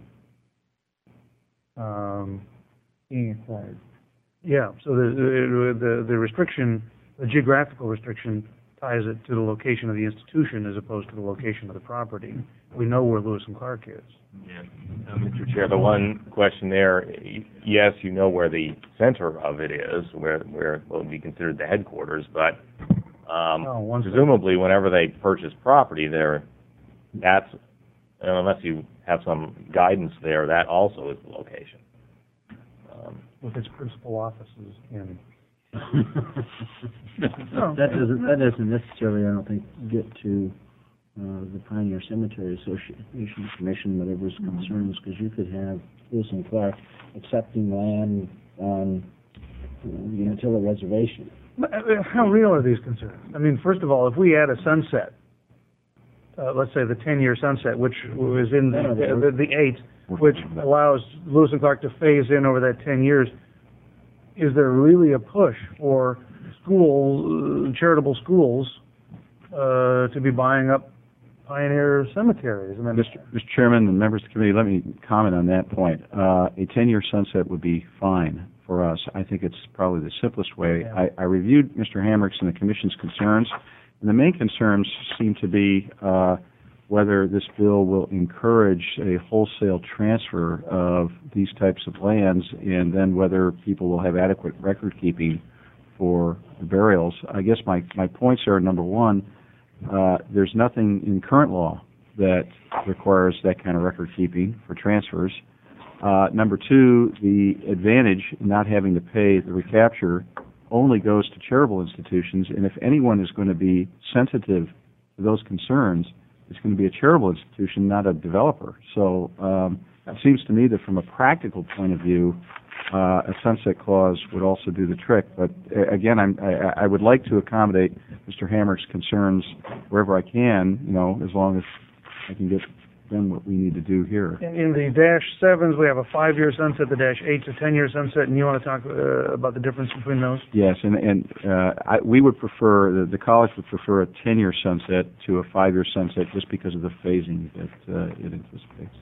Um, being acquired. yeah, so the, the, the restriction, the geographical restriction ties it to the location of the institution as opposed to the location of the property. We know where Lewis and Clark is. Yeah. Uh, Mister Chair, the one question there, y- yes, you know where the center of it is, where, where it will be considered the headquarters, but um, Oh, one second. presumably whenever they purchase property there, that's, unless you have some guidance there, that also is the location. Um, With its principal offices in. That doesn't, that doesn't necessarily, I don't think, get to, uh, the Pioneer Cemetery Association Commission, whatever its concerns, because you could have Lewis and Clark accepting land on, you know, the Umatilla Reservation. But, uh, how real are these concerns? I mean, first of all, if we add a sunset, uh, let's say the ten-year sunset, which was in the, the, the eight, which allows Lewis and Clark to phase in over that ten years, is there really a push for school, uh, charitable schools, uh, to be buying up Pioneer cemeteries? I mean, Mister Mister Chairman and members of the committee, let me comment on that point. Uh, a ten-year sunset would be fine for us. I think it's probably the simplest way. Yeah. I, I reviewed Mister Hamrick's and the Commission's concerns, and the main concerns seem to be uh, whether this bill will encourage a wholesale transfer of these types of lands, and then whether people will have adequate record keeping for the burials. I guess my, my points are, number one, uh, there's nothing in current law that requires that kind of record keeping for transfers. Uh, number two, the advantage in not having to pay the recapture only goes to charitable institutions, and if anyone is going to be sensitive to those concerns, it's going to be a charitable institution, not a developer. So um, it seems to me that from a practical point of view, uh, a sunset clause would also do the trick. But uh, again, I'm, I, I would like to accommodate Mister Hamrick's concerns wherever I can, you know, as long as I can get done what we need to do here. In, in the dash sevens, we have a five-year sunset, the dash eight's a ten-year sunset, and you want to talk uh, about the difference between those? Yes, and, and uh, I, we would prefer, the, the college would prefer a ten-year sunset to a five-year sunset just because of the phasing that uh, it anticipates.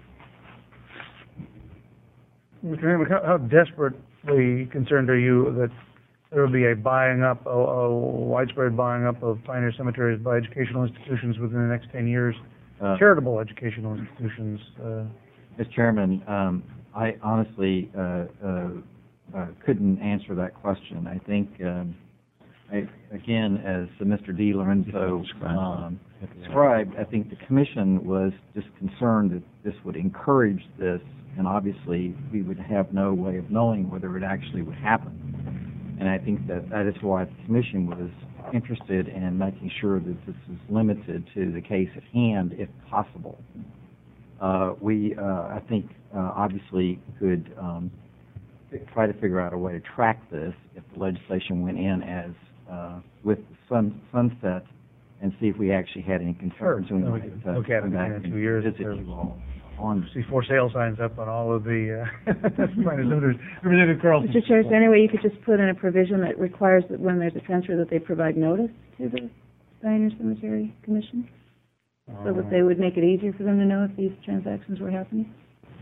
Mister Hamrick, how, how desperately concerned are you that there will be a buying up, a, a widespread buying up of pioneer cemeteries by educational institutions within the next ten years? Uh, Charitable educational institutions. Uh, Mister Chairman, um, I honestly uh, uh, uh, couldn't answer that question. I think, um, I, again, as uh, Mister D. Lorenzo um, described, I think the commission was just concerned that this would encourage this, and obviously we would have no way of knowing whether it actually would happen. And I think that that is why the commission was interested in making sure that this is limited to the case at hand, if possible. Uh, we, uh, I think, uh, obviously could um, try to figure out a way to track this if the legislation went in as uh, with the sun, sunset, and see if we actually had any concerns. Sure. when We we could uh, look at it come back in and two years if visit there's- you all on. see for sale signs up on all of the uh, pioneer cemeteries. Representative Carlson. Mister Chair, is there any way you could just put in a provision that requires that when there's a transfer that they provide notice to the Pioneer Cemetery Commission? So that they would make it easier for them to know if these transactions were happening?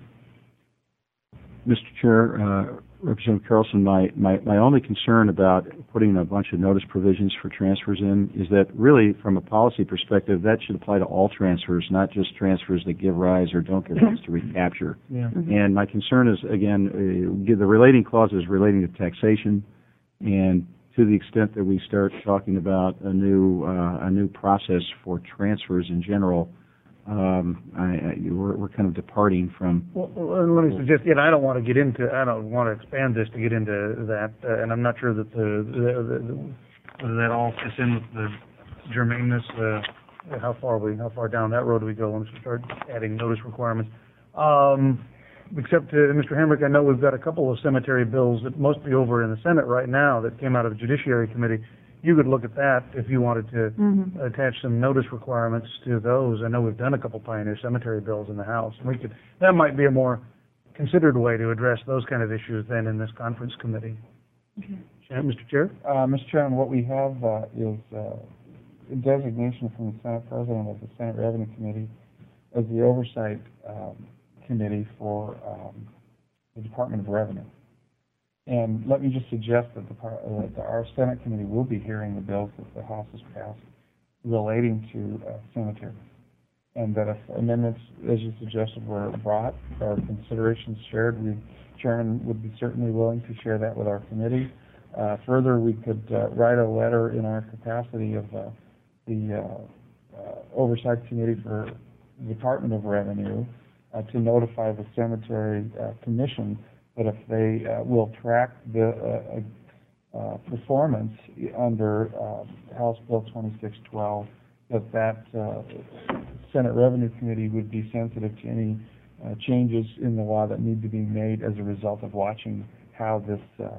Mister Chair, uh, Representative Carlson, my, my, my only concern about putting a bunch of notice provisions for transfers in is that really, from a policy perspective, that should apply to all transfers, not just transfers that give rise or don't give rise to recapture. Yeah. Mm-hmm. And my concern is, again, uh, give the relating clauses relating to taxation, and to the extent that we start talking about a new uh, a new process for transfers in general, um, I, I, we're, we're kind of departing from. Well, well, let me suggest, you know, I don't want to get into, I don't want to expand this to get into that, uh, and I'm not sure that the, the, the, the whether that all fits in with the germaneness, uh, how far we, how far down that road do we go once we start adding notice requirements. Um, except, uh, Mister Hamrick, I know we've got a couple of cemetery bills that must be over in the Senate right now that came out of the Judiciary Committee. You could look at that if you wanted to Mm-hmm. attach some notice requirements to those. I know we've done a couple pioneer cemetery bills in the House, and we could, that might be a more considered way to address those kind of issues than in this conference committee. Okay. Mister Chair? Uh, Mister Chairman, what we have uh, is uh, a designation from the Senate President of the Senate Revenue Committee as the oversight um, committee for um, the Department of Revenue. And let me just suggest that, the, uh, that our Senate committee will be hearing the bills that the House has passed relating to uh, cemeteries. And that if amendments, as you suggested, were brought or considerations shared, we, Chairman, would be certainly willing to share that with our committee. Uh, further, we could uh, write a letter in our capacity of uh, the uh, uh, Oversight Committee for the Department of Revenue uh, to notify the Cemetery uh, Commission that if they uh, will track the uh, uh, performance under uh, House Bill twenty-six twelve, that that uh, Senate Revenue Committee would be sensitive to any uh, changes in the law that need to be made as a result of watching how this uh,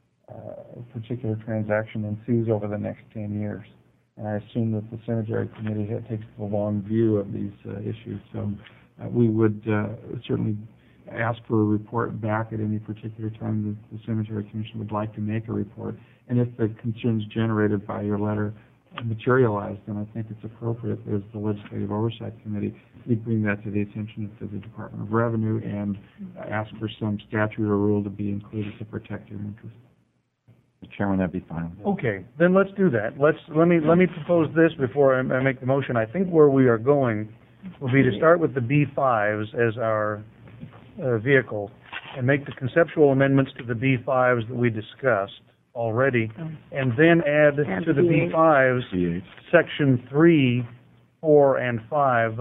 uh, particular transaction ensues over the next ten years. And I assume that the Cemetery Committee takes the long view of these uh, issues. So uh, we would uh, certainly ask for a report back at any particular time that the Cemetery Commission would like to make a report. And if the concerns generated by your letter materialize, then I think it's appropriate as the Legislative Oversight Committee, we bring that to the attention of the Department of Revenue and ask for some statute or rule to be included to protect their interests. Mister Chairman, that'd be fine. Okay, then let's do that. Let's, let me, let me propose this before I, I make the motion. I think where we are going will be to start with the B fives as our uh, vehicle and make the conceptual amendments to the B fives that we discussed already, and then add And to the B B eight. fives C eight. section three, four, and five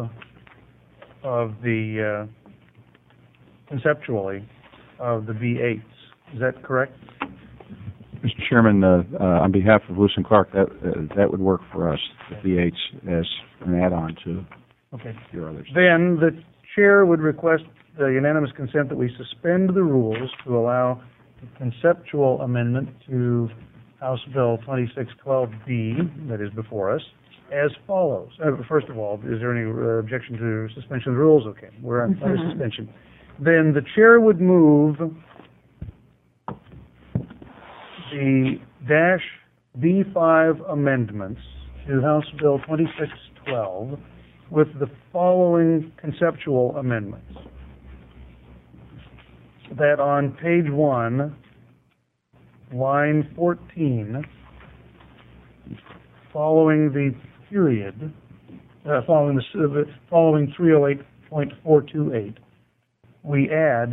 of the, uh, conceptually, of the B eights. Is that correct? Mister Chairman, uh, uh, on behalf of Lewis and Clark, that uh, that would work for us, the V eights, as an add-on to Okay. your others. Then the chair would request the unanimous consent that we suspend the rules to allow the conceptual amendment to House Bill twenty-six twelve B that is before us, as follows. Uh, first of all, is there any uh, objection to suspension of the rules? Okay, we're on under suspension. Then the chair would move the dash B five amendments to House Bill twenty-six twelve with the following conceptual amendments. That on page one, line fourteen, following the period, uh, following the, uh, following three oh eight point four two eight, we add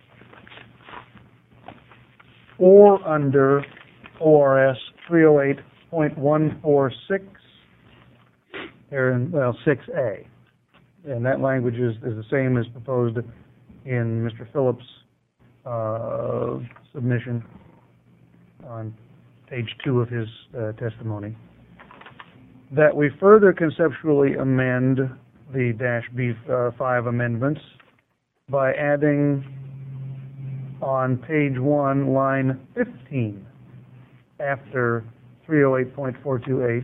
or under O R S three oh eight point one four six, or in, well, six A. And that language is, is the same as proposed in Mister Phillips' uh, submission on page two of his uh, testimony. That we further conceptually amend the dash B five amendments by adding on page one, line fifteen, after three oh eight point four two eight,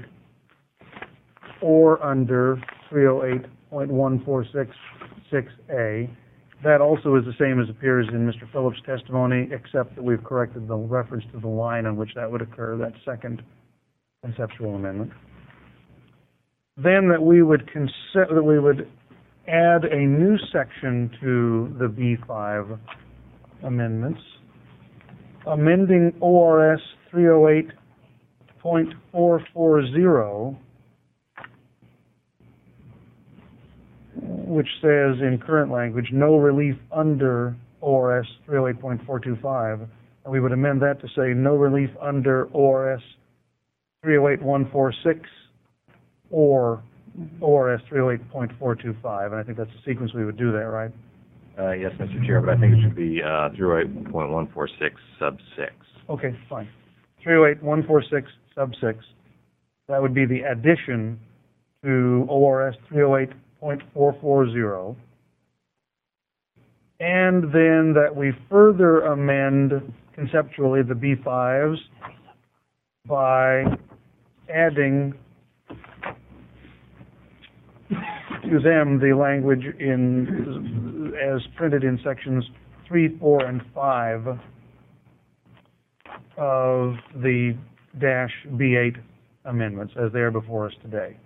or under three oh eight point one four six six A. That also is the same as appears in Mister Phillips' testimony, except that we've corrected the reference to the line on which that would occur, that second conceptual amendment. Then that we would consider, that we would add a new section to the B five amendments, amending O R S three oh eight point four four zero, which says in current language, no relief under O R S three oh eight point four two five, and we would amend that to say no relief under O R S three oh eight point one four six or O R S three oh eight point four two five, and I think that's the sequence we would do that, right? Uh, yes, Mister Chair, but I think it should be uh, three oh eight point one four six sub six. Okay, fine. three oh eight point one four six sub six. That would be the addition to O R S three oh eight point four four zero. And then that we further amend conceptually the B fives by adding to them the language in as printed in sections three, four, and five of the dash B eight amendments as they are before us today.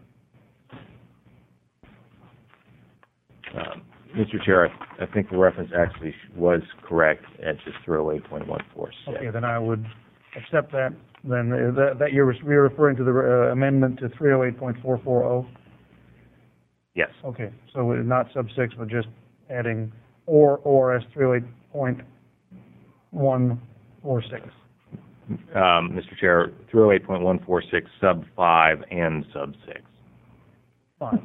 Um, Mister Chair, I, I think the reference actually was correct at just three oh eight point one four six. Okay, then I would accept that. Then uh, that, that you're, you're referring to the uh, amendment to three oh eight point four four zero? Yes. Okay, so not sub six, but just adding or O R S three oh eight point one four six. Um, Mister Chair, three oh eight point one four six sub five and sub six. Fine.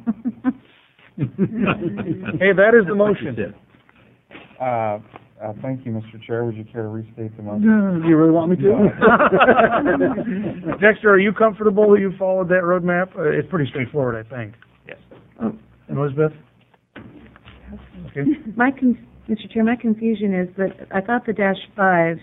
Hey, that is the motion. Uh, uh, thank you, Mister Chair. Would you care to restate the motion? Do you really want me to? Dexter, are you comfortable that you followed that roadmap? Uh, it's pretty straightforward, I think. Yes. Oh, Elizabeth? Okay. My con- Mister Chair, my confusion is that I thought the dash fives,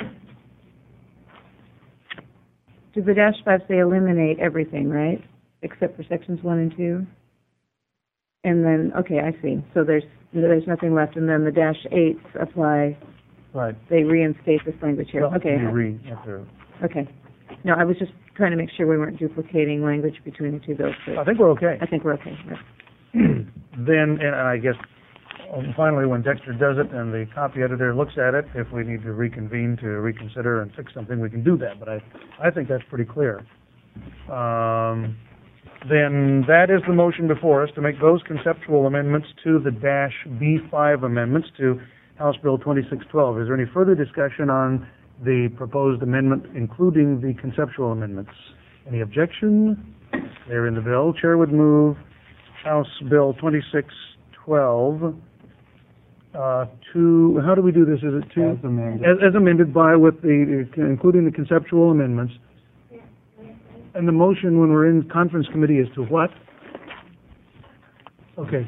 did the dash fives say eliminate everything, right? Except for sections one and two? And then, okay, I see. So there's there's nothing left, and then the dash eights apply. Right. They reinstate this language here. Well, Okay. you re- you have to- Okay. No, I was just trying to make sure we weren't duplicating language between the two bills. but I think we're okay. I think we're okay. Right. Then, and I guess, um, finally, when Dexter does it and the copy editor looks at it, if we need to reconvene to reconsider and fix something, we can do that. But I, I think that's pretty clear. Um, then that is the motion before us to make those conceptual amendments to the dash B five amendments to House Bill twenty-six twelve. Is there any further discussion on the proposed amendment, including the conceptual amendments? Any objection? They're in the bill. Chair would move House Bill twenty-six twelve uh, to, how do we do this? Is it to? As amended. As, as amended by, with the, including the conceptual amendments. And the motion when we're in conference committee is to what? Okay.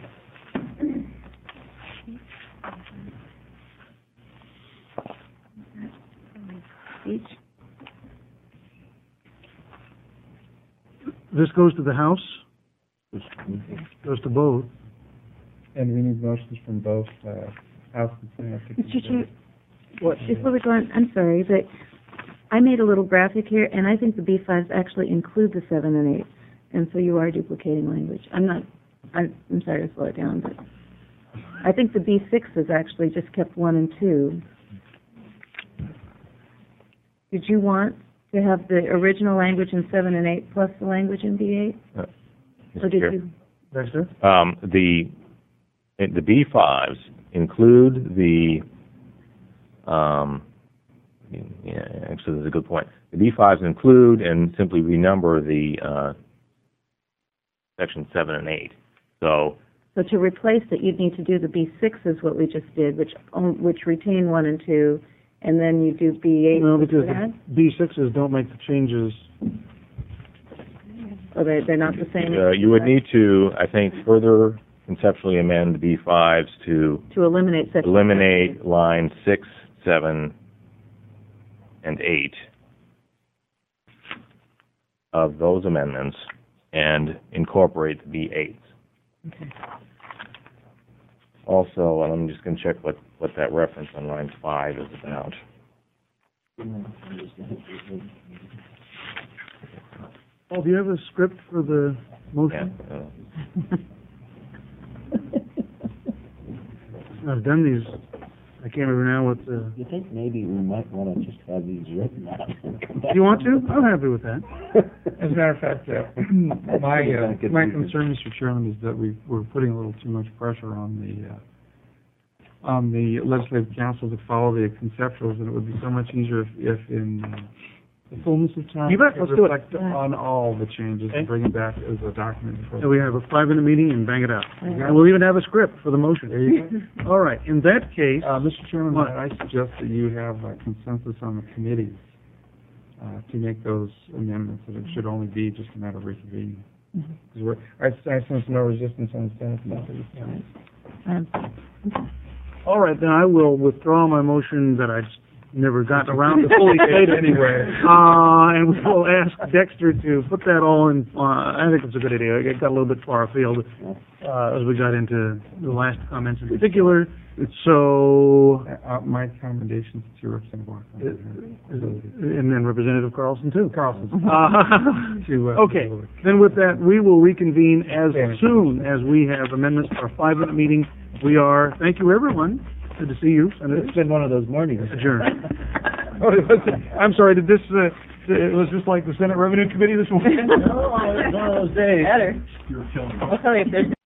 Each. this goes to the House, goes to both. And we need motions from both, uh, House and Senate. to Mister Chair, consider. What? before we go on, I'm sorry, but I made a little graphic here, and I think the B fives actually include the seven and eight, and so you are duplicating language. I'm not, I'm, I'm sorry to slow it down, but I think the B sixes actually just kept one and two. Did you want to have the original language in seven and eight plus the language in B eight? Uh, Or Mister did Chair. you? Dexter? Um, the, the B fives include the, um, yeah, actually, that's a good point. The B fives include and simply renumber the, uh, section seven and eight. So, So to replace it, you'd need to do the B sixes, what we just did, which, um, which retain one and two, and then you do B eight. No, because that? the B sixes don't make the changes. Oh, they, they're not the same? uh, you would need to, I think, further conceptually amend the B fives to To eliminate such. eliminate line six, seven, and eight of those amendments and incorporate the B eights. Okay. Also, and I'm just going to check what, what that reference on line five is about. Paul, do you have a script for the Yeah, motion? uh, I've done these, I can't remember now what the, You think maybe we might want to just have these written out and come back? do you want to? I'm happy with that. As a matter of fact, uh, my, uh, my concern, Mister Chairman, is that we, we're putting a little too much pressure on the, uh, on the legislative council to follow the conceptuals, and it would be so much easier if, if in uh, the fullness of time. You bet, we let's do it. reflect on all the changes and bring it back as a document. before- So we have a five-minute meeting and bang it out. Yeah. And we'll even have a script for the motion. There you go. All right, in that case, Uh, Mister Chairman, What? might I suggest that you have a consensus on the committees, uh, to make those amendments, that it should only be just a matter of reconvening. Because we're, I, I sense no resistance on the Senate side. Um, all right, then I will withdraw my motion that I just never got around to fully state it. Anyway. Uh, and we will ask Dexter to put that all in, uh, I think it's a good idea. It got a little bit far afield, uh, as we got into the last comments in particular. So, Uh, my commendations to Representative Walker. and then Representative Carlson too. Carlson. Uh, To, uh, okay, then with that, we will reconvene as soon as we have amendments for our five-minute meeting. We are, thank you, everyone. Good to see you. And It's been one of those mornings. adjourned. Oh, it was- I'm sorry, did this, uh, it was just like the Senate Revenue Committee this morning? No, it's one of those days. Better. I'll tell you if there's